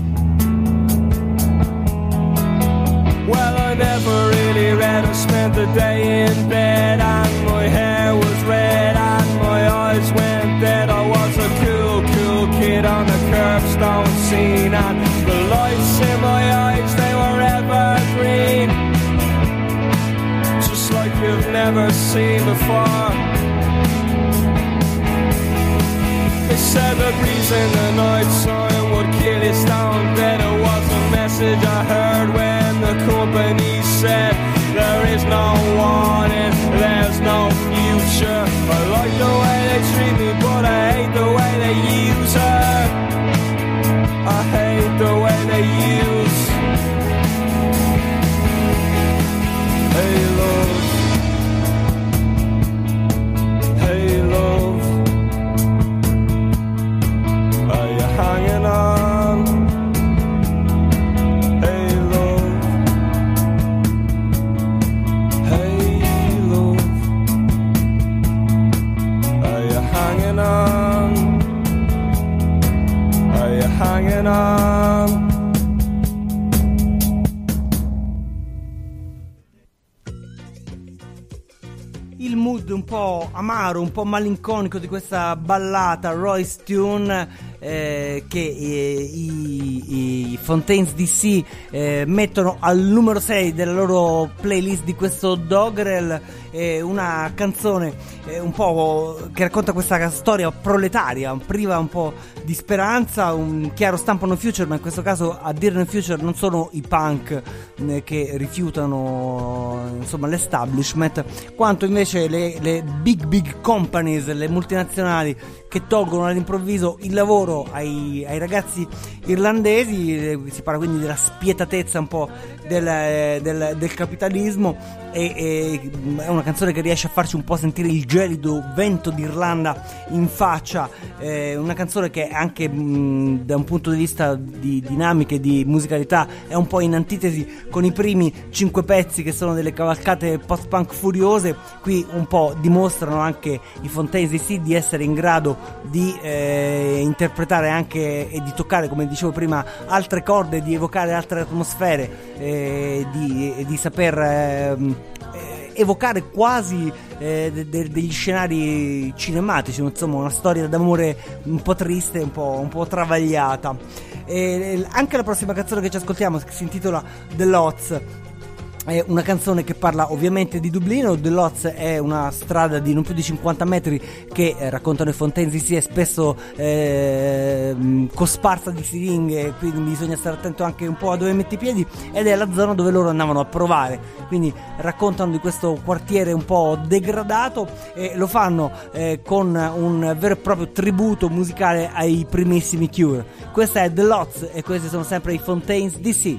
Well, I never really read. I spent the day in bed and my hair was red and my eyes went dead. I was a cool, cool kid on the curbstone scene, and the lights in my eyes, they were evergreen, just like you've never seen before. They said the breeze in the night time would kill you stone dead. It was a message I heard when the company said there is no warning, there's no future. I like the way they treat me, but I hate the way they use her. I hate the way they use. Hey love, hey love, are you hanging on? Hey love, hey love, are you hanging on? Are you hanging on? Il mood un po' amaro, un po' malinconico di questa ballata Royce Tune che i Fontaines DC mettono al numero 6 della loro playlist di questo Dogrel, una canzone un po' che racconta questa storia proletaria, priva un po' di speranza, un chiaro stampo no future, ma in questo caso a dire no future non sono i punk che rifiutano insomma l'establishment, quanto invece le big companies, le multinazionali che tolgono all'improvviso il lavoro ai ragazzi irlandesi. Si parla quindi della spietatezza un po' del capitalismo, e è una canzone che riesce a farci un po' sentire il gelido vento d'Irlanda in faccia, una canzone che anche da un punto di vista di dinamiche, di musicalità, è un po' in antitesi con i primi 5 pezzi che sono delle cavalcate post-punk furiose. Qui un po' dimostrano anche i Fontaines DC di essere in grado di interpretare anche e di toccare, come dicevo prima, altre corde, di evocare altre atmosfere, di saper evocare quasi degli scenari cinematici, insomma una storia d'amore un po' triste, un po' travagliata. Anche la prossima canzone che ci ascoltiamo, che si intitola The Lots, è una canzone che parla ovviamente di Dublino. The Lots è una strada di non più di 50 metri che raccontano i Fontaines DC, è spesso cosparsa di siringhe, quindi bisogna stare attento anche un po' a dove metti i piedi, ed è la zona dove loro andavano a provare, quindi raccontano di questo quartiere un po' degradato, e lo fanno con un vero e proprio tributo musicale ai primissimi Cure. Questa è The Lots e questi sono sempre i Fontaines DC.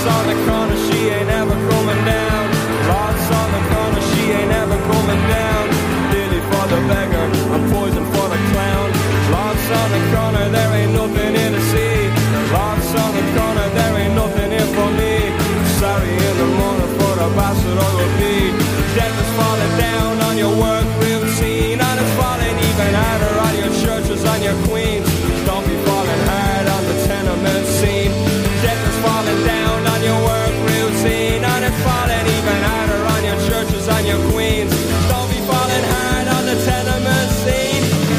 Lots on the corner, she ain't ever coming down. Lots on the corner, she ain't ever coming down. Lily for the beggar, and poison for the clown. Lots on the corner, there ain't nothing in the sea. Lots on the corner, there ain't nothing in for me. Sorry in the morning for the bastard I will be. Death is falling down on your work routine, and it's falling even harder on your churches and your queens. Don't be falling hard on the tenement scene. Death is falling down on your work routine, and it's falling even harder on your churches and your queens. Don't be falling hard on the tenement scene.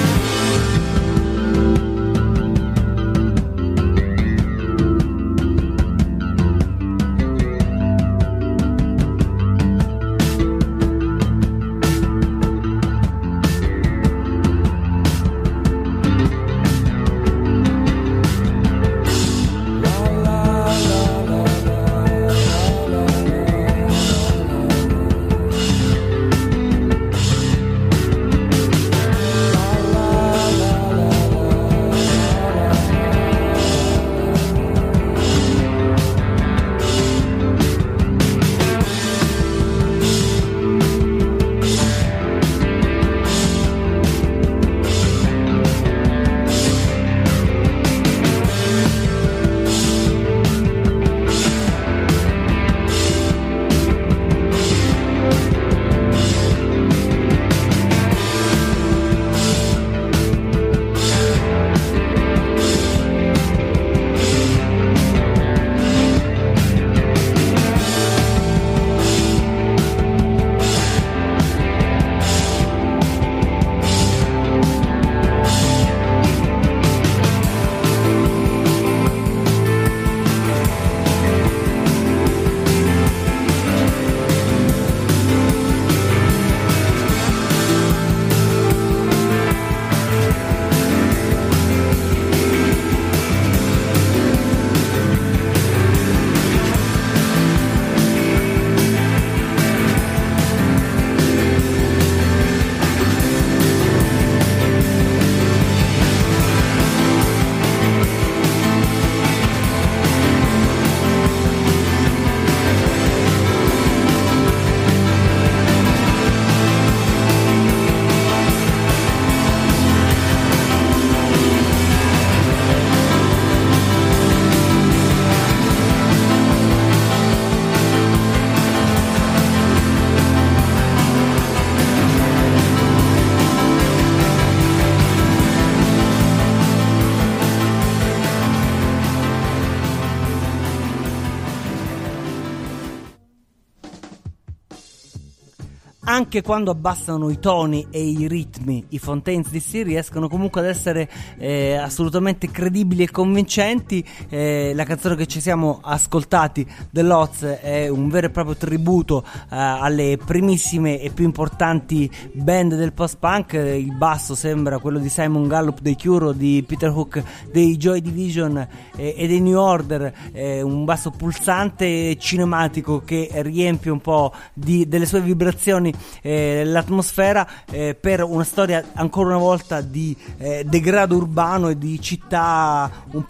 Anche quando abbassano i toni e i ritmi, i Fontaines DC riescono comunque ad essere assolutamente credibili e convincenti. La canzone che ci siamo ascoltati dell'Oz è un vero e proprio tributo alle primissime e più importanti band del post-punk. Il basso sembra quello di Simon Gallup dei Cure, di Peter Hook dei Joy Division e dei New Order, un basso pulsante e cinematico che riempie un po' delle sue vibrazioni l'atmosfera, per una storia ancora una volta di degrado urbano e di città un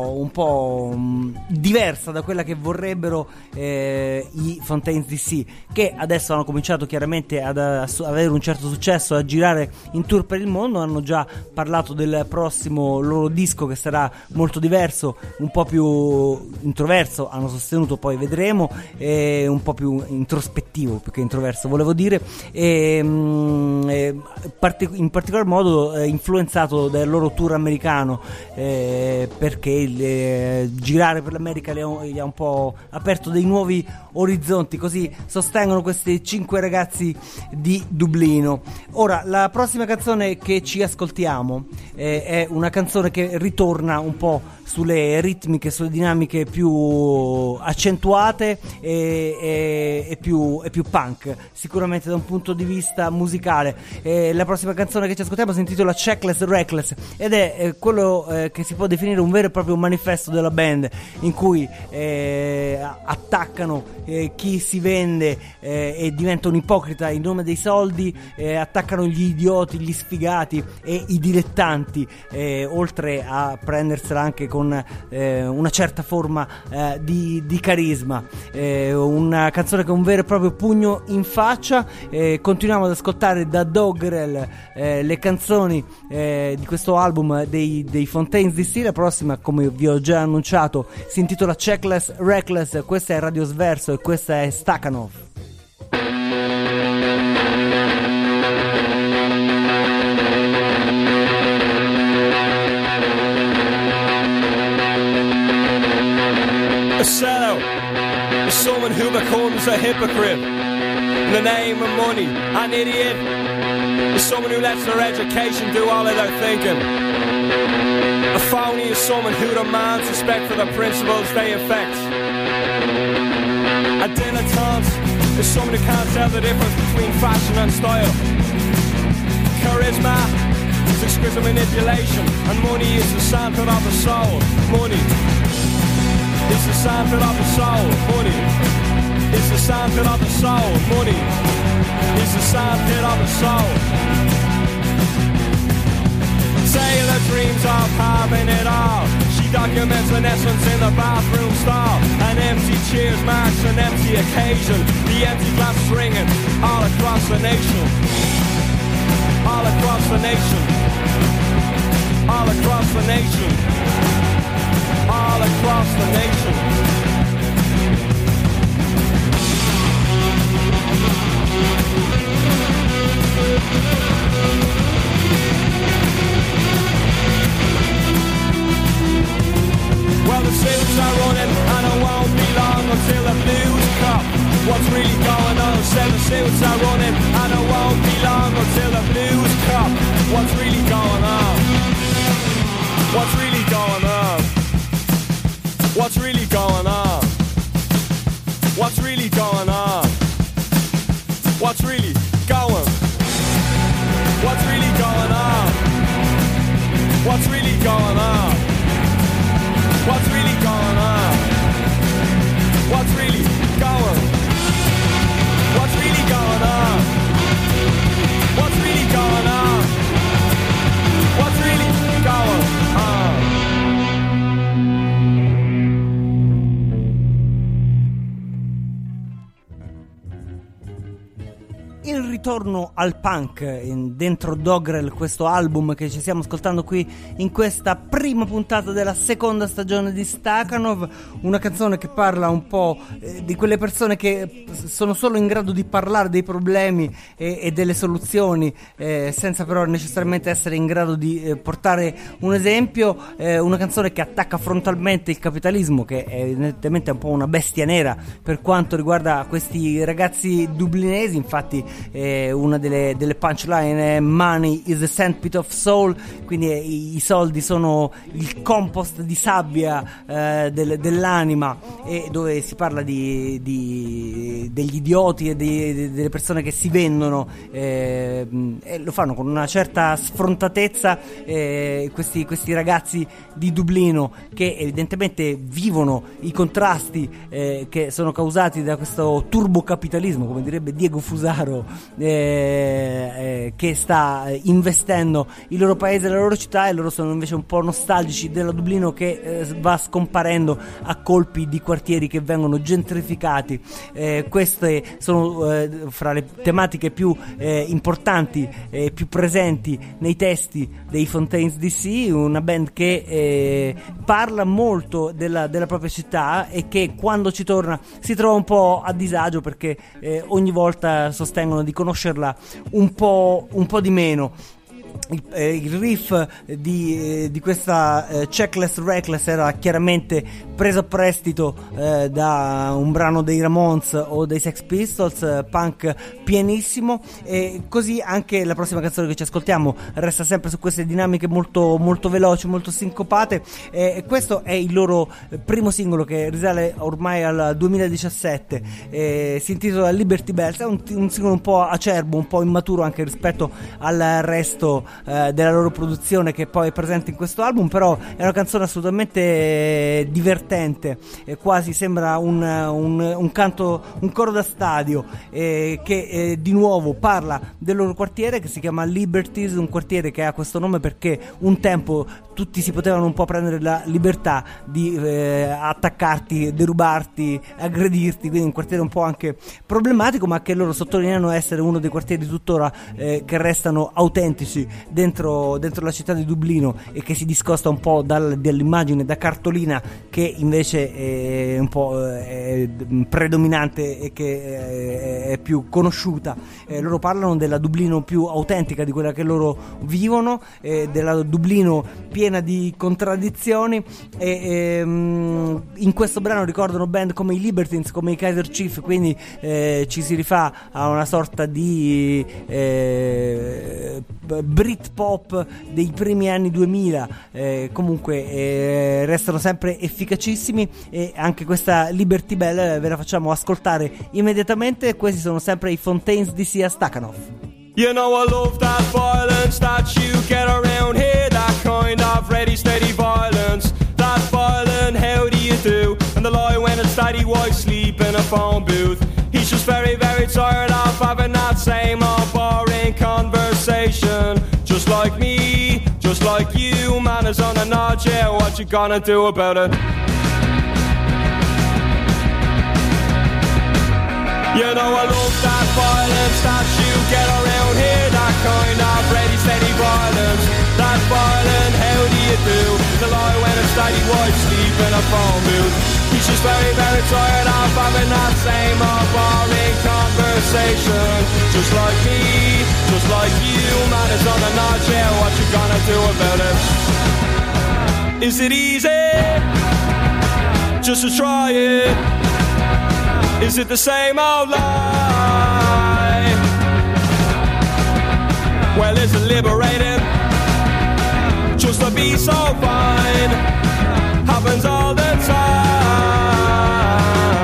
po' diversa da quella che vorrebbero i Fontaines DC, che adesso hanno cominciato chiaramente ad avere un certo successo, a girare in tour per il mondo. Hanno già parlato del prossimo loro disco che sarà molto diverso, un po' più introverso, hanno sostenuto, poi vedremo, un po' più introspettivo più che introverso volevo dire, in particolar modo influenzato dal loro tour americano, perché girare per l'America gli ha un po' aperto dei nuovi orizzonti, così sostengono questi 5 ragazzi di Dublino. Ora, la prossima canzone che ci ascoltiamo è una canzone che ritorna un po' sulle ritmiche, sulle dinamiche più accentuate e più punk. Sicuramente sicuramente da un punto di vista musicale. La prossima canzone che ci ascoltiamo si intitola Checkless Reckless ed è quello che si può definire un vero e proprio manifesto della band, in cui attaccano chi si vende e diventa un ipocrita in nome dei soldi, attaccano gli idioti, gli sfigati e i dilettanti, oltre a prendersela anche con una certa forma di carisma. Una canzone che è un vero e proprio pugno in faccia. Continuiamo ad ascoltare da Dogrel le canzoni di questo album dei Fontaines DC. La prossima, come vi ho già annunciato, si intitola Checkless Reckless. Questa è Radio Sverso e questa è Stakhanov. A sellout is someone who becomes a hypocrite in the name of money. An idiot is someone who lets their education do all of their thinking. A phony is someone who demands respect for the principles they affect. A dilettante is someone who can't tell the difference between fashion and style. Charisma is exquisite manipulation, and money is the sandpit of the soul. Money is the sandpit of the soul. Money is the sandpit of the soul. Money is the sandpit of the soul. Taylor dreams of having it all. She documents an essence in the bathroom stall. An empty cheers marks an empty occasion. The empty glass is ringing all across the nation. All across the nation. All across the nation. All across the nation. Well, the suits are running and it won't be long until the blues cop. What's really going on? Said the suits are running and it won't be long until the blues cop. What's really going on? What's really going on? What's really going on? What's really going on? What's really going? What's really going on? What's really going on? What's really going on? What's really going? What's really going on? What's really going on? What's really going on? Il ritorno al punk dentro Dogrel, questo album che ci stiamo ascoltando qui in questa prima puntata della seconda stagione di Stakhanov. Una canzone che parla un po' di quelle persone che sono solo in grado di parlare dei problemi e delle soluzioni, senza però necessariamente essere in grado di portare un esempio. Una canzone che attacca frontalmente il capitalismo, che è evidentemente un po' una bestia nera per quanto riguarda questi ragazzi dublinesi. Infatti una delle punchline è "Money is the sandpit of soul", quindi i soldi sono il compost di sabbia dell'anima, e dove si parla degli idioti e delle persone che si vendono, e lo fanno con una certa sfrontatezza, questi ragazzi di Dublino, che evidentemente vivono i contrasti che sono causati da questo turbocapitalismo, come direbbe Diego Fusaro, che sta investendo il loro paese e la loro città, e loro sono invece un po' nostalgici della Dublino che va scomparendo a colpi di quartieri che vengono gentrificati. Queste sono fra le tematiche più importanti e più presenti nei testi dei Fontaines DC, una band che parla molto della propria città e che quando ci torna si trova un po' a disagio, perché ogni volta sostengono di conoscerla un po' di meno. il riff di questa Checkless Reckless era chiaramente preso a prestito da un brano dei Ramones o dei Sex Pistols, punk pienissimo, e così anche la prossima canzone che ci ascoltiamo resta sempre su queste dinamiche molto, molto veloci, molto sincopate. Questo è il loro primo singolo, che risale ormai al 2017, si intitola Liberty Bells. È un singolo un po' acerbo, un po' immaturo anche rispetto al resto della loro produzione che poi è presente in questo album, però è una canzone assolutamente divertente, quasi sembra un canto, un coro da stadio, che di nuovo parla del loro quartiere, che si chiama Liberties, un quartiere che ha questo nome perché un tempo tutti si potevano un po' prendere la libertà di attaccarti, derubarti, aggredirti, quindi un quartiere un po' anche problematico, ma che loro sottolineano essere uno dei quartieri tuttora che restano autentici dentro la città di Dublino, e che si discosta un po' dall'immagine da cartolina che invece è un po' predominante e che è più conosciuta. Loro parlano della Dublino più autentica, di quella che loro vivono, della Dublino piena di contraddizioni, e in questo brano ricordano band come i Libertines, come i Kaiser Chief, quindi ci si rifà a una sorta di Britpop dei primi anni 2000, comunque restano sempre efficacissimi, e anche questa Liberty Bell ve la facciamo ascoltare immediatamente. Questi sono sempre i Fontaines DC a Stakhanov. You know I love that violence that you get around here, that kind of ready steady violence, that violent how do you do, and the lie when it's daddy wife sleep in a phone booth. He's just very very tired of having that same old boring conversation, just like me, just like you, man is on a nod, yeah, what you gonna do about it? You know I love that violence that you get around here, that kind of ready steady violence, that violent how do you do, the lie when it's daddy wife sleep in a phone booth. He's just very very tired of having that same old boring conversation, just like me, just like you, man is on a nod, yeah, what you gonna do about it? Is it easy just to try it? Is it the same old lie? Well, is it liberating just to be so fine? Happens all the time.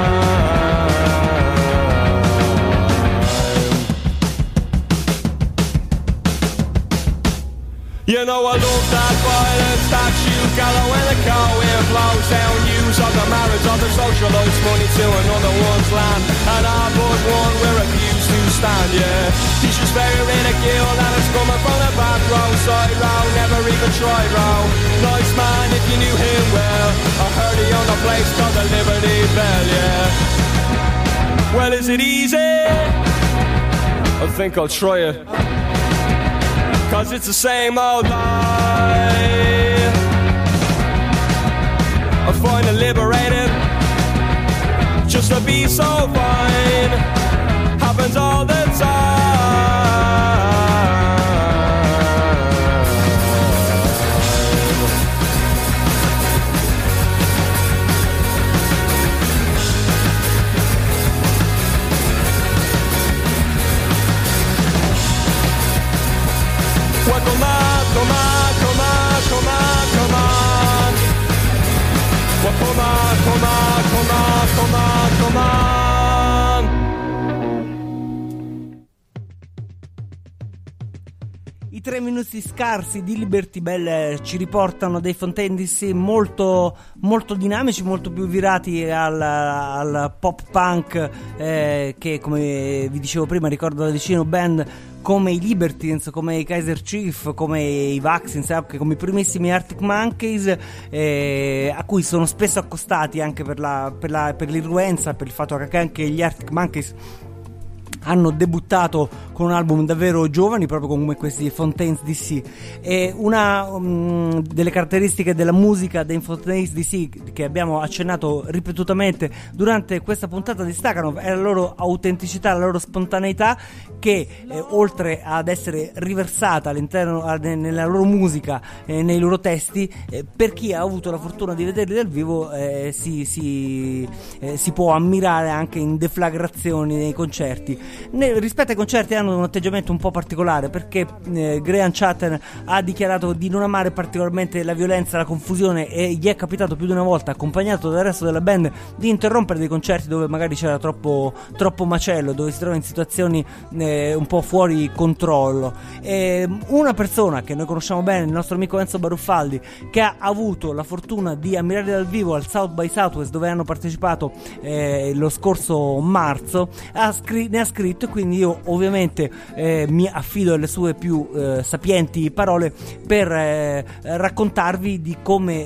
You know I love that violence that you gather when the cold wind blows down. Use of the marriage of the socialist money to another one's land, and I but one we refuse to stand, yeah. He's just very ridiculed and it's coming from the back row, side row, never even tried row. Nice man if you knew him well, I heard he owned a place called the Liberty Bell, yeah. Well, is it easy? I think I'll try it, 'cause it's the same old lie. I find it liberating just to be so fine. Happens all the time. Well, come on, come on, come on, come on, come on. Well, come on, come on, come on, come on, come on. I 3 minuti scarsi di Liberty Bell ci riportano dei Fontaines DC molto, molto dinamici, molto più virati al pop punk, che come vi dicevo prima ricordo da vicino band come i Libertines, come i Kaiser Chief, come i Vaccines, anche come i primissimi Arctic Monkeys, a cui sono spesso accostati anche per l'irruenza, per il fatto che anche gli Arctic Monkeys hanno debuttato con con un album davvero giovani, proprio come questi Fontaines DC. E una delle caratteristiche della musica dei Fontaines DC che abbiamo accennato ripetutamente durante questa puntata di Stakhanov è la loro autenticità, la loro spontaneità, che oltre ad essere riversata all'interno nella loro musica, nei loro testi, per chi ha avuto la fortuna di vederli dal vivo si può ammirare anche in deflagrazioni nei concerti. Rispetto ai concerti hanno un atteggiamento un po' particolare, perché Graham Chatten ha dichiarato di non amare particolarmente la violenza, la confusione, e gli è capitato più di una volta, accompagnato dal resto della band, di interrompere dei concerti dove magari c'era troppo macello, dove si trova in situazioni un po' fuori controllo. Una persona che noi conosciamo bene, il nostro amico Enzo Baruffaldi, che ha avuto la fortuna di ammirare dal vivo al South by Southwest, dove hanno partecipato lo scorso marzo, ne ha scritto, e quindi io ovviamente mi affido alle sue più sapienti parole per raccontarvi di come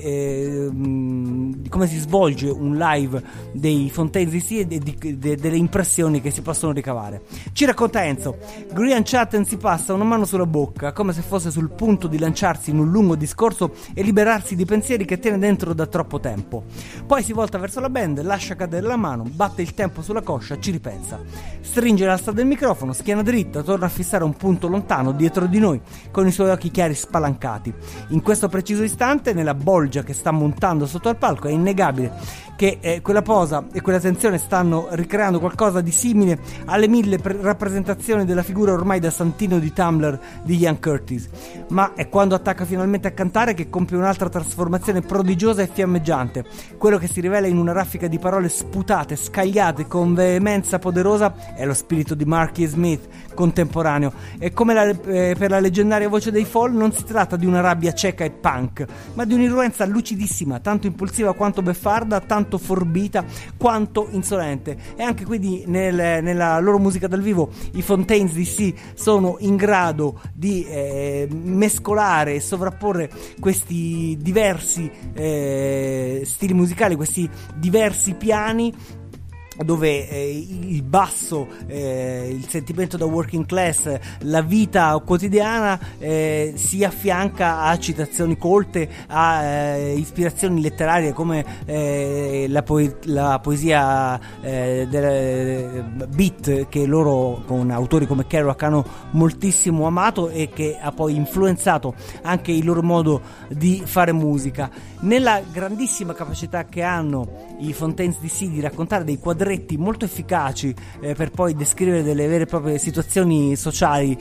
si svolge un live dei Fontaines DC e delle impressioni che si possono ricavare. Ci racconta Enzo: Graham Chatten si passa una mano sulla bocca, come se fosse sul punto di lanciarsi in un lungo discorso e liberarsi di pensieri che tiene dentro da troppo tempo. Poi si volta verso la band, lascia cadere la mano, batte il tempo sulla coscia, ci ripensa. Stringe l'asta del microfono, schiena dritta, torna a fissare un punto lontano dietro di noi, con i suoi occhi chiari spalancati. In questo preciso istante, nella bolgia che sta montando sotto al palco, è innegabile che quella posa e quella tensione stanno ricreando qualcosa di simile alle 1000 rappresentazioni della figura ormai da santino di Tumblr di Ian Curtis. Ma è quando attacca finalmente a cantare che compie un'altra trasformazione prodigiosa e fiammeggiante. Quello che si rivela in una raffica di parole sputate, scagliate con veemenza poderosa è lo spirito di Marky Smith contemporaneo, e come per la leggendaria voce dei Fall non si tratta di una rabbia cieca e punk, ma di un'irruenza lucidissima, tanto impulsiva quanto beffarda, tanto forbita quanto insolente. E anche quindi nella loro musica dal vivo i Fontaines DC sono in grado di mescolare e sovrapporre questi diversi stili musicali, questi diversi piani, dove il basso, il sentimento da working class, la vita quotidiana si affianca a citazioni colte, a ispirazioni letterarie come la poesia del beat, che loro con autori come Kerouac hanno moltissimo amato e che ha poi influenzato anche il loro modo di fare musica. Nella grandissima capacità che hanno i Fontaines DC di raccontare dei quadretti molto efficaci per poi descrivere delle vere e proprie situazioni sociali,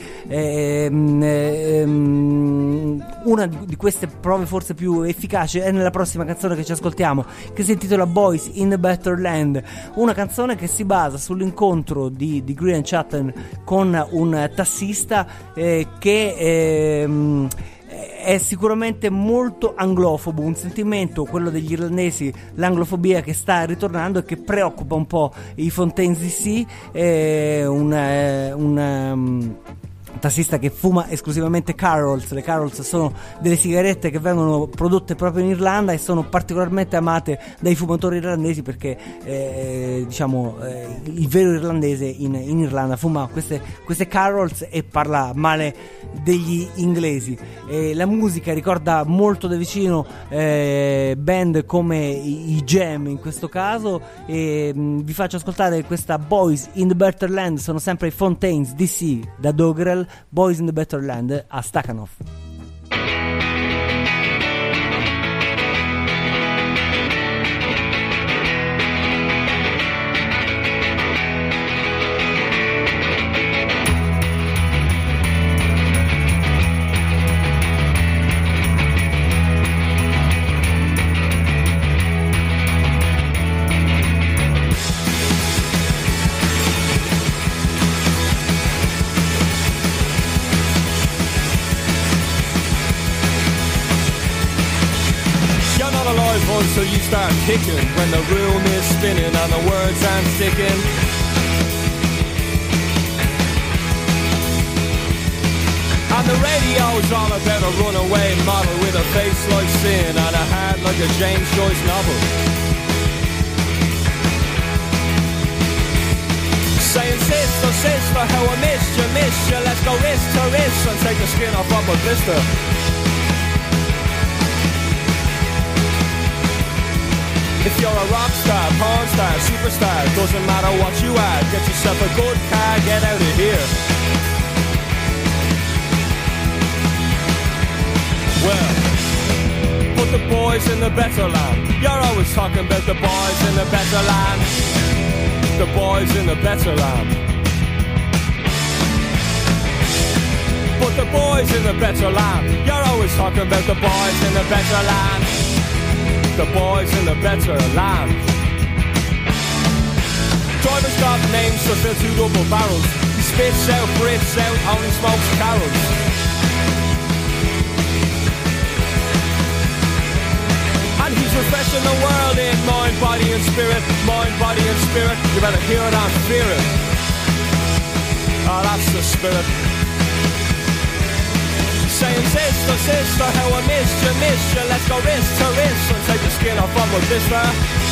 una di queste prove forse più efficaci è nella prossima canzone che ci ascoltiamo, che si intitola Boys in the Better Land, una canzone che si basa sull'incontro di Graham Chatten con un tassista che è sicuramente molto anglofobo, un sentimento, quello degli irlandesi, l'anglofobia che sta ritornando e che preoccupa un po' i Fontaines DC. Un tassista che fuma esclusivamente Carols. Le Carols sono delle sigarette che vengono prodotte proprio in Irlanda e sono particolarmente amate dai fumatori irlandesi, perché il vero irlandese in Irlanda fuma queste Carols e parla male degli inglesi. La musica ricorda molto da vicino band come i Jam in questo caso, e vi faccio ascoltare questa Boys in the Better Land. Sono sempre i Fontaines DC da Dogrel, Boys in the Better Land a Stakhanov. So you start kicking when the room is spinning and the words aren't sticking. And the radio's all about a runaway model with a face like sin and a heart like a James Joyce novel. Saying sister, sister, how I missed you, miss you. Let's go wrist to wrist and take the skin off of a blister. If you're a rock star, porn star, superstar, doesn't matter what you are, get yourself a good car, get out of here. Well, put the boys in the better land. You're always talking about the boys in the better land. The boys in the better land. Put the boys in the better land. You're always talking about the boys in the better land. The boys in the better land. Driver's got names to fill 2 double barrels. He spits out, breathes out, only smokes carols. And he's refreshing the world in mind, body and spirit. Mind, body and spirit. You better hear it and fear it. Oh, that's the spirit. Saying sister, sister, how I missed you. Let's go wrist to wrist and take the skin off of a blister.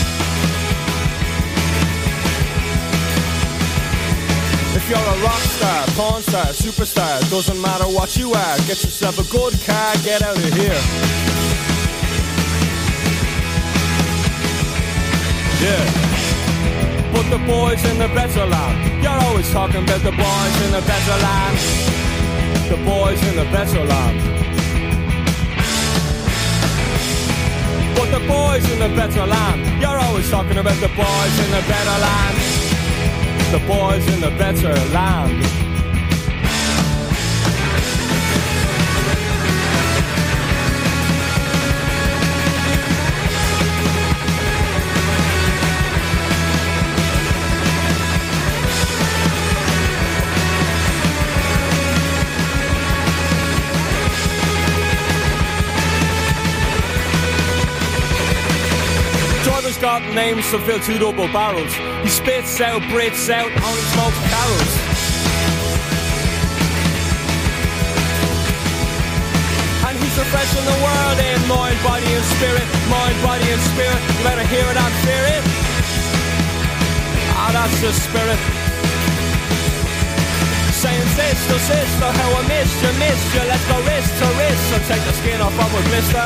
If you're a rock star, porn star, superstar, doesn't matter what you are, get yourself a good car, get out of here. Yeah. Put the boys in the better land. You're always talking about the boys in the better land. The boys in the better land. But the boys in the better land. You're always talking about the boys in the better land. The boys in the better land. Got names to fill 2 double barrels. He spits out, breathes out, only smokes carols. And he's refreshing the world in mind, body and spirit. Mind, body and spirit. You better hear it and fear it. Ah, that's the spirit. Saying sister, sister, how I missed you. Let's go wrist to wrist and take the skin off of a blister.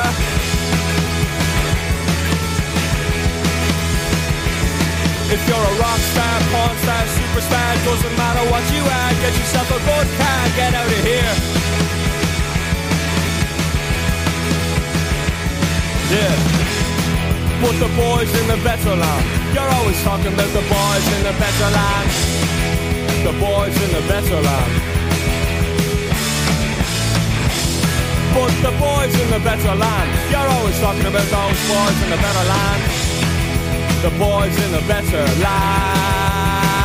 If you're a rock star, porn star, superstar, doesn't matter what you are, get yourself a good car, get out of here. Yeah. Put the boys in the better land. You're always talking about the boys in the better land. The boys in the better land. Put the boys in the better land. You're always talking about those boys in the better land. The boys in the better land.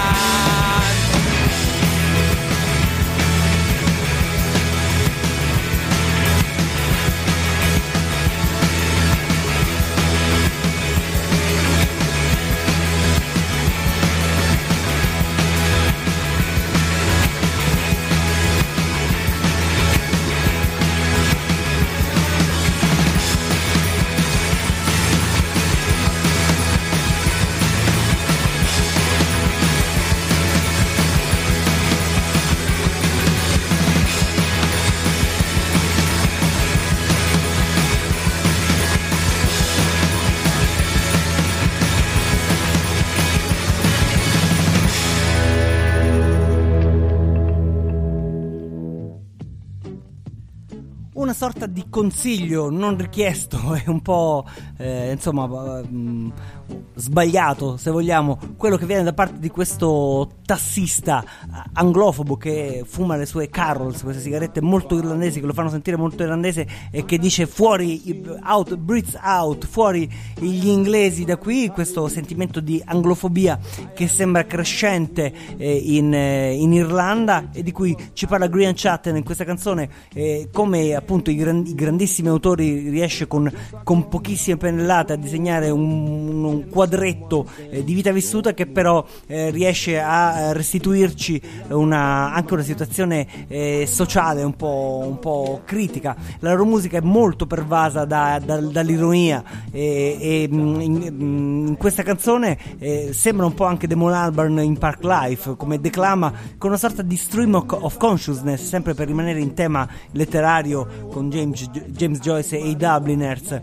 Una sorta di consiglio non richiesto e un po' sbagliato, se vogliamo, quello che viene da parte di questo tassista anglofobo che fuma le sue Carols, queste sigarette molto irlandesi che lo fanno sentire molto irlandese, e che dice fuori out, breathes out, fuori gli inglesi da qui. Questo sentimento di anglofobia che sembra crescente in Irlanda, e di cui ci parla Grian Chatten in questa canzone, come appunto appunto i grandissimi autori riesce con pochissime pennellate a disegnare un quadretto di vita vissuta, che però riesce a restituirci anche una situazione sociale un po' critica. La loro musica è molto pervasa dall'ironia, e in questa canzone sembra un po' anche Damon Albarn in Park Life, come declama con una sorta di stream of consciousness, sempre per rimanere in tema letterario con James Joyce e i Dubliners,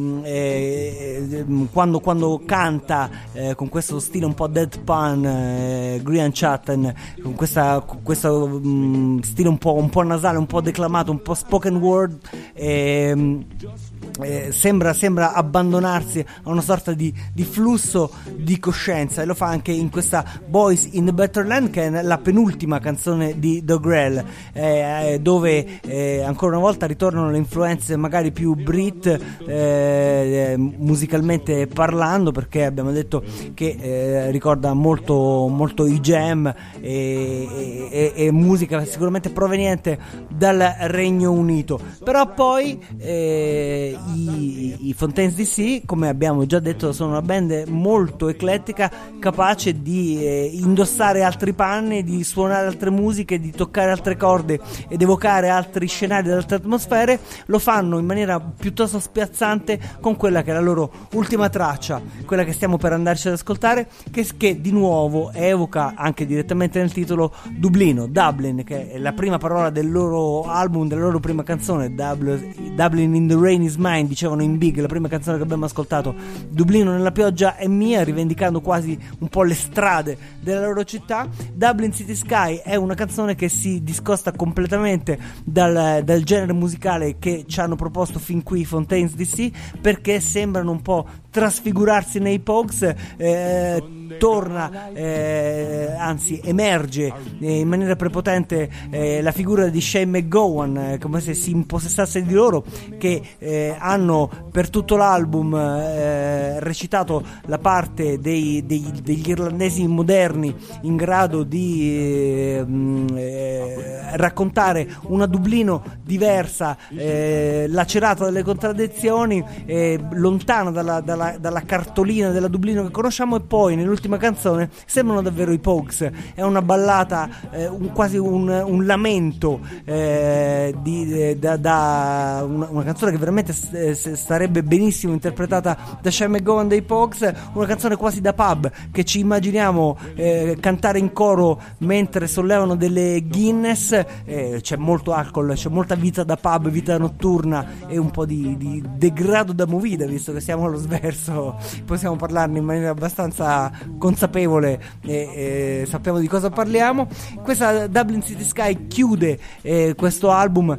quando canta con questo stile un po' deadpan, Grian Chatten, con questo stile un po' nasale, un po' declamato, un po' spoken word, sembra abbandonarsi a una sorta di flusso di coscienza, e lo fa anche in questa Boys in the Better Land, che è la penultima canzone di Dogrel, dove ancora una volta ritornano le influenze magari più Brit, musicalmente parlando, perché abbiamo detto che ricorda molto i jam e musica sicuramente proveniente dal Regno Unito. Però poi i Fontaines DC, come abbiamo già detto, sono una band molto eclettica, capace di indossare altri panni, di suonare altre musiche, di toccare altre corde ed evocare altri scenari ed altre atmosfere. Lo fanno in maniera piuttosto spiazzante con quella che è la loro ultima traccia, quella che stiamo per andarci ad ascoltare, che di nuovo evoca anche direttamente nel titolo Dublin, che è la prima parola del loro album, della loro prima canzone, Dublin in the Rain is Mine, dicevano in Big, la prima canzone che abbiamo ascoltato. Dublino nella pioggia è mia, rivendicando quasi un po' le strade della loro città. Dublin City Sky è una canzone che si discosta completamente dal genere musicale che ci hanno proposto fin qui i Fontaines DC, perché sembrano un po' trasfigurarsi nei Pogues. Torna, anzi emerge in maniera prepotente la figura di Shane McGowan, come se si impossessasse di loro, che hanno per tutto l'album recitato la parte degli irlandesi moderni, in grado di raccontare una Dublino diversa, lacerata dalle contraddizioni, lontana dalla cartolina della Dublino che conosciamo. E poi nell'ultima canzone sembrano davvero i Pogues. È una ballata, quasi un lamento, una canzone che veramente starebbe benissimo interpretata da Shane McGowan dei Pogues, una canzone quasi da pub che ci immaginiamo cantare in coro mentre sollevano delle Guinness. C'è molto alcol, c'è molta vita da pub, vita notturna e un po' di degrado da movida, visto che siamo allo Sverso, possiamo parlarne in maniera abbastanza consapevole e sappiamo di cosa parliamo. Questa Dublin City Sky chiude questo album,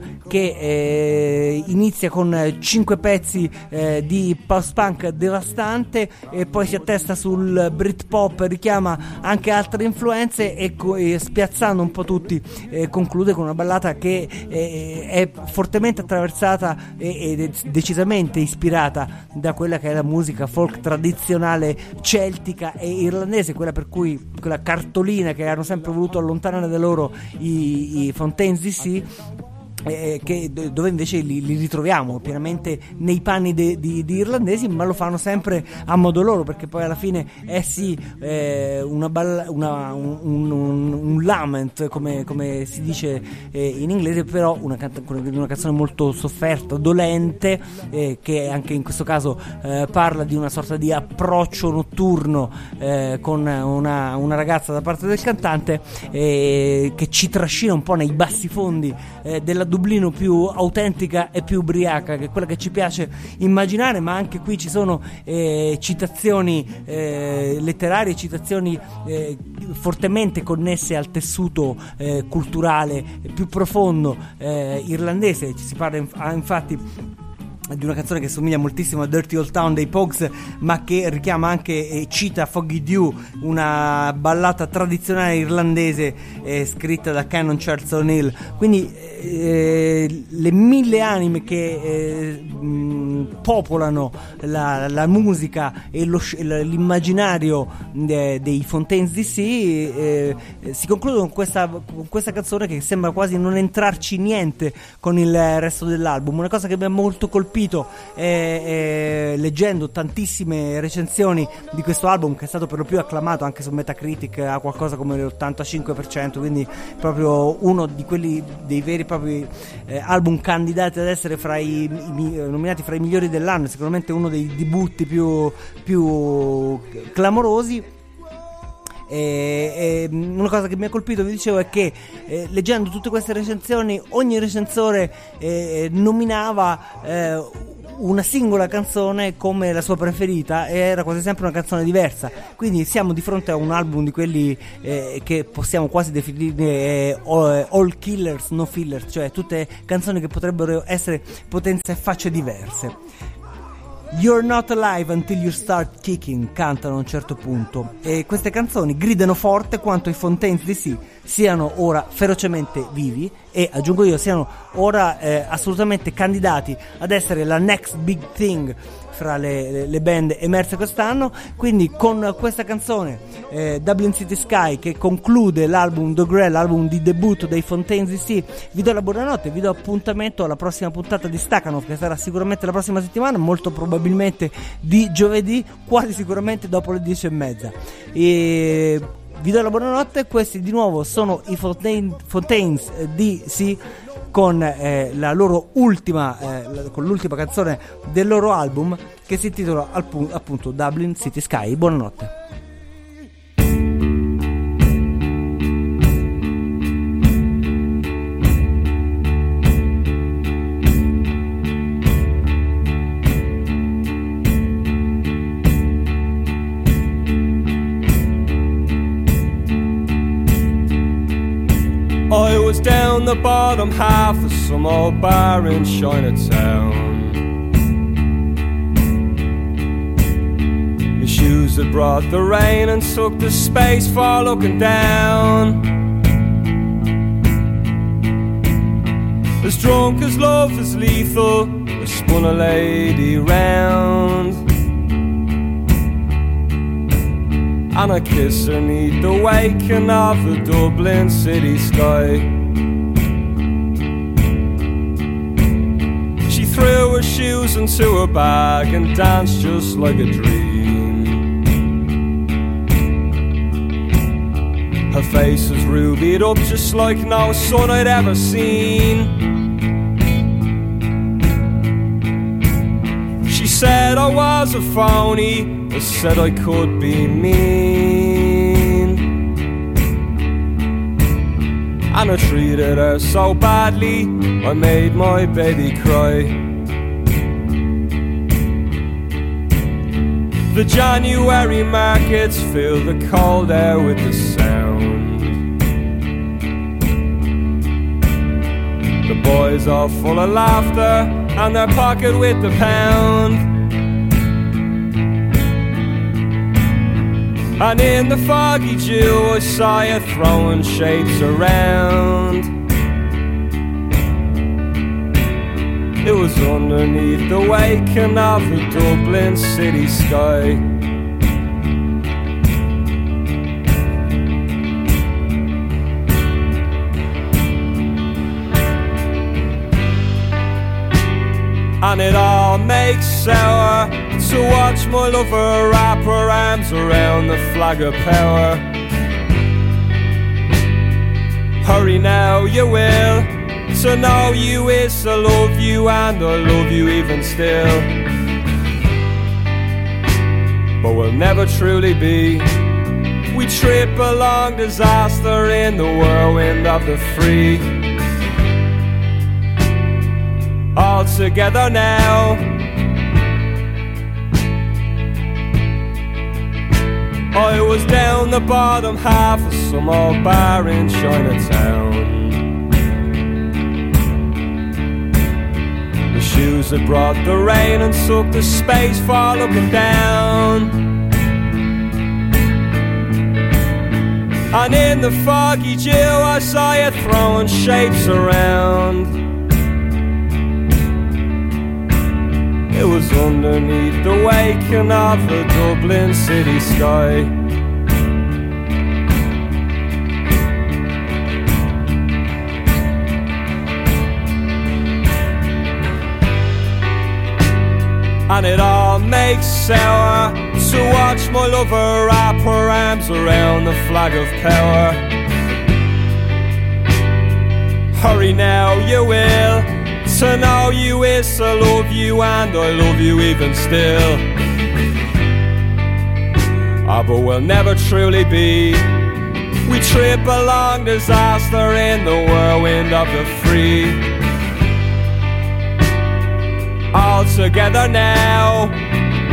che inizia con 5 pezzi di post-punk devastante, e poi si attesta sul Britpop, richiama anche altre influenze e spiazzando un po' tutti conclude con una ballata che è fortemente attraversata e decisamente ispirata da quella che è la musica folk tradizionale celtica e irlandese, quella per cui quella cartolina che hanno sempre voluto allontanare da loro i Fontaines DC, dove invece li ritroviamo pienamente nei panni di irlandesi, ma lo fanno sempre a modo loro, perché poi alla fine è sì un lament, come si dice in inglese, però una canzone molto sofferta, dolente, che anche in questo caso parla di una sorta di approccio notturno con una ragazza da parte del cantante, che ci trascina un po' nei bassi-fondi della Dublino più autentica e più ubriaca, che è quella che ci piace immaginare. Ma anche qui ci sono citazioni letterarie, citazioni fortemente connesse al tessuto culturale più profondo irlandese. Ci si parla infatti di una canzone che somiglia moltissimo a Dirty Old Town dei Pogues, ma che richiama anche e cita Foggy Dew, una ballata tradizionale irlandese scritta da Canon Charles O'Neill. Quindi le mille anime che popolano la musica e l'immaginario dei Fontaines DC si concludono con questa canzone che sembra quasi non entrarci niente con il resto dell'album. Una cosa che mi ha molto colpito leggendo tantissime recensioni di questo album, che è stato per lo più acclamato anche su Metacritic a qualcosa come l'85%, quindi proprio uno di quelli dei veri e propri album candidati ad essere fra nominati fra i migliori dell'anno, sicuramente uno dei debutti più clamorosi. Una cosa che mi ha colpito, vi dicevo, è che leggendo tutte queste recensioni, ogni recensore nominava una singola canzone come la sua preferita, e era quasi sempre una canzone diversa. Quindi siamo di fronte a un album di quelli che possiamo quasi definire all killers, no fillers, cioè tutte canzoni che potrebbero essere potenze e facce diverse. You're not alive until you start kicking, cantano a un certo punto, e queste canzoni gridano forte quanto i Fontaines DC siano ora ferocemente vivi, e aggiungo io siano ora assolutamente candidati ad essere la next big thing fra le band emerse quest'anno. Quindi con questa canzone Dublin City Sky, che conclude l'album The Grell, l'album di debutto dei Fontaines DC, vi do la buonanotte, vi do appuntamento alla prossima puntata di Stakhanov, che sarà sicuramente la prossima settimana, molto probabilmente di giovedì, quasi sicuramente dopo le 10:30. E vi do la buonanotte. Questi di nuovo sono i Fontaines DC con la loro ultima con l'ultima canzone del loro album, che si intitola appunto Dublin City Sky. Buonanotte. I was down the bottom half of some old bar in Chinatown. My shoes had brought the rain and took the space for looking down. As drunk as love is lethal, I spun a lady round, and I kiss her neath the waking of the Dublin city sky. She threw her shoes into her bag and danced just like a dream. Her face was rubied up just like no sun I'd ever seen. She said I was a phony, I said I could be mean, and I treated her so badly I made my baby cry. The January markets fill the cold air with the sound. The boys are full of laughter and their pocket with the pound. And in the foggy dew I saw you throwing shapes around. It was underneath the waking of the Dublin city sky. And it all makes sour to watch my lover wrap her arms around the flag of power. Hurry now, you will. To know you is to love you, and I love you even still. But we'll never truly be. We trip along disaster in the whirlwind of the free. All together now. I was down the bottom half of some old bar in Chinatown. The shoes that brought the rain and took the space for looking down. And in the foggy dew I saw you throwing shapes around. It was underneath the waking of the Dublin city sky. And it all makes sour to watch my lover wrap her arms around the flag of power. Hurry now, you will, to know you is to love you, and I love you even still. Ah, but we'll never truly be. We trip along disaster in the whirlwind of the free. All together now,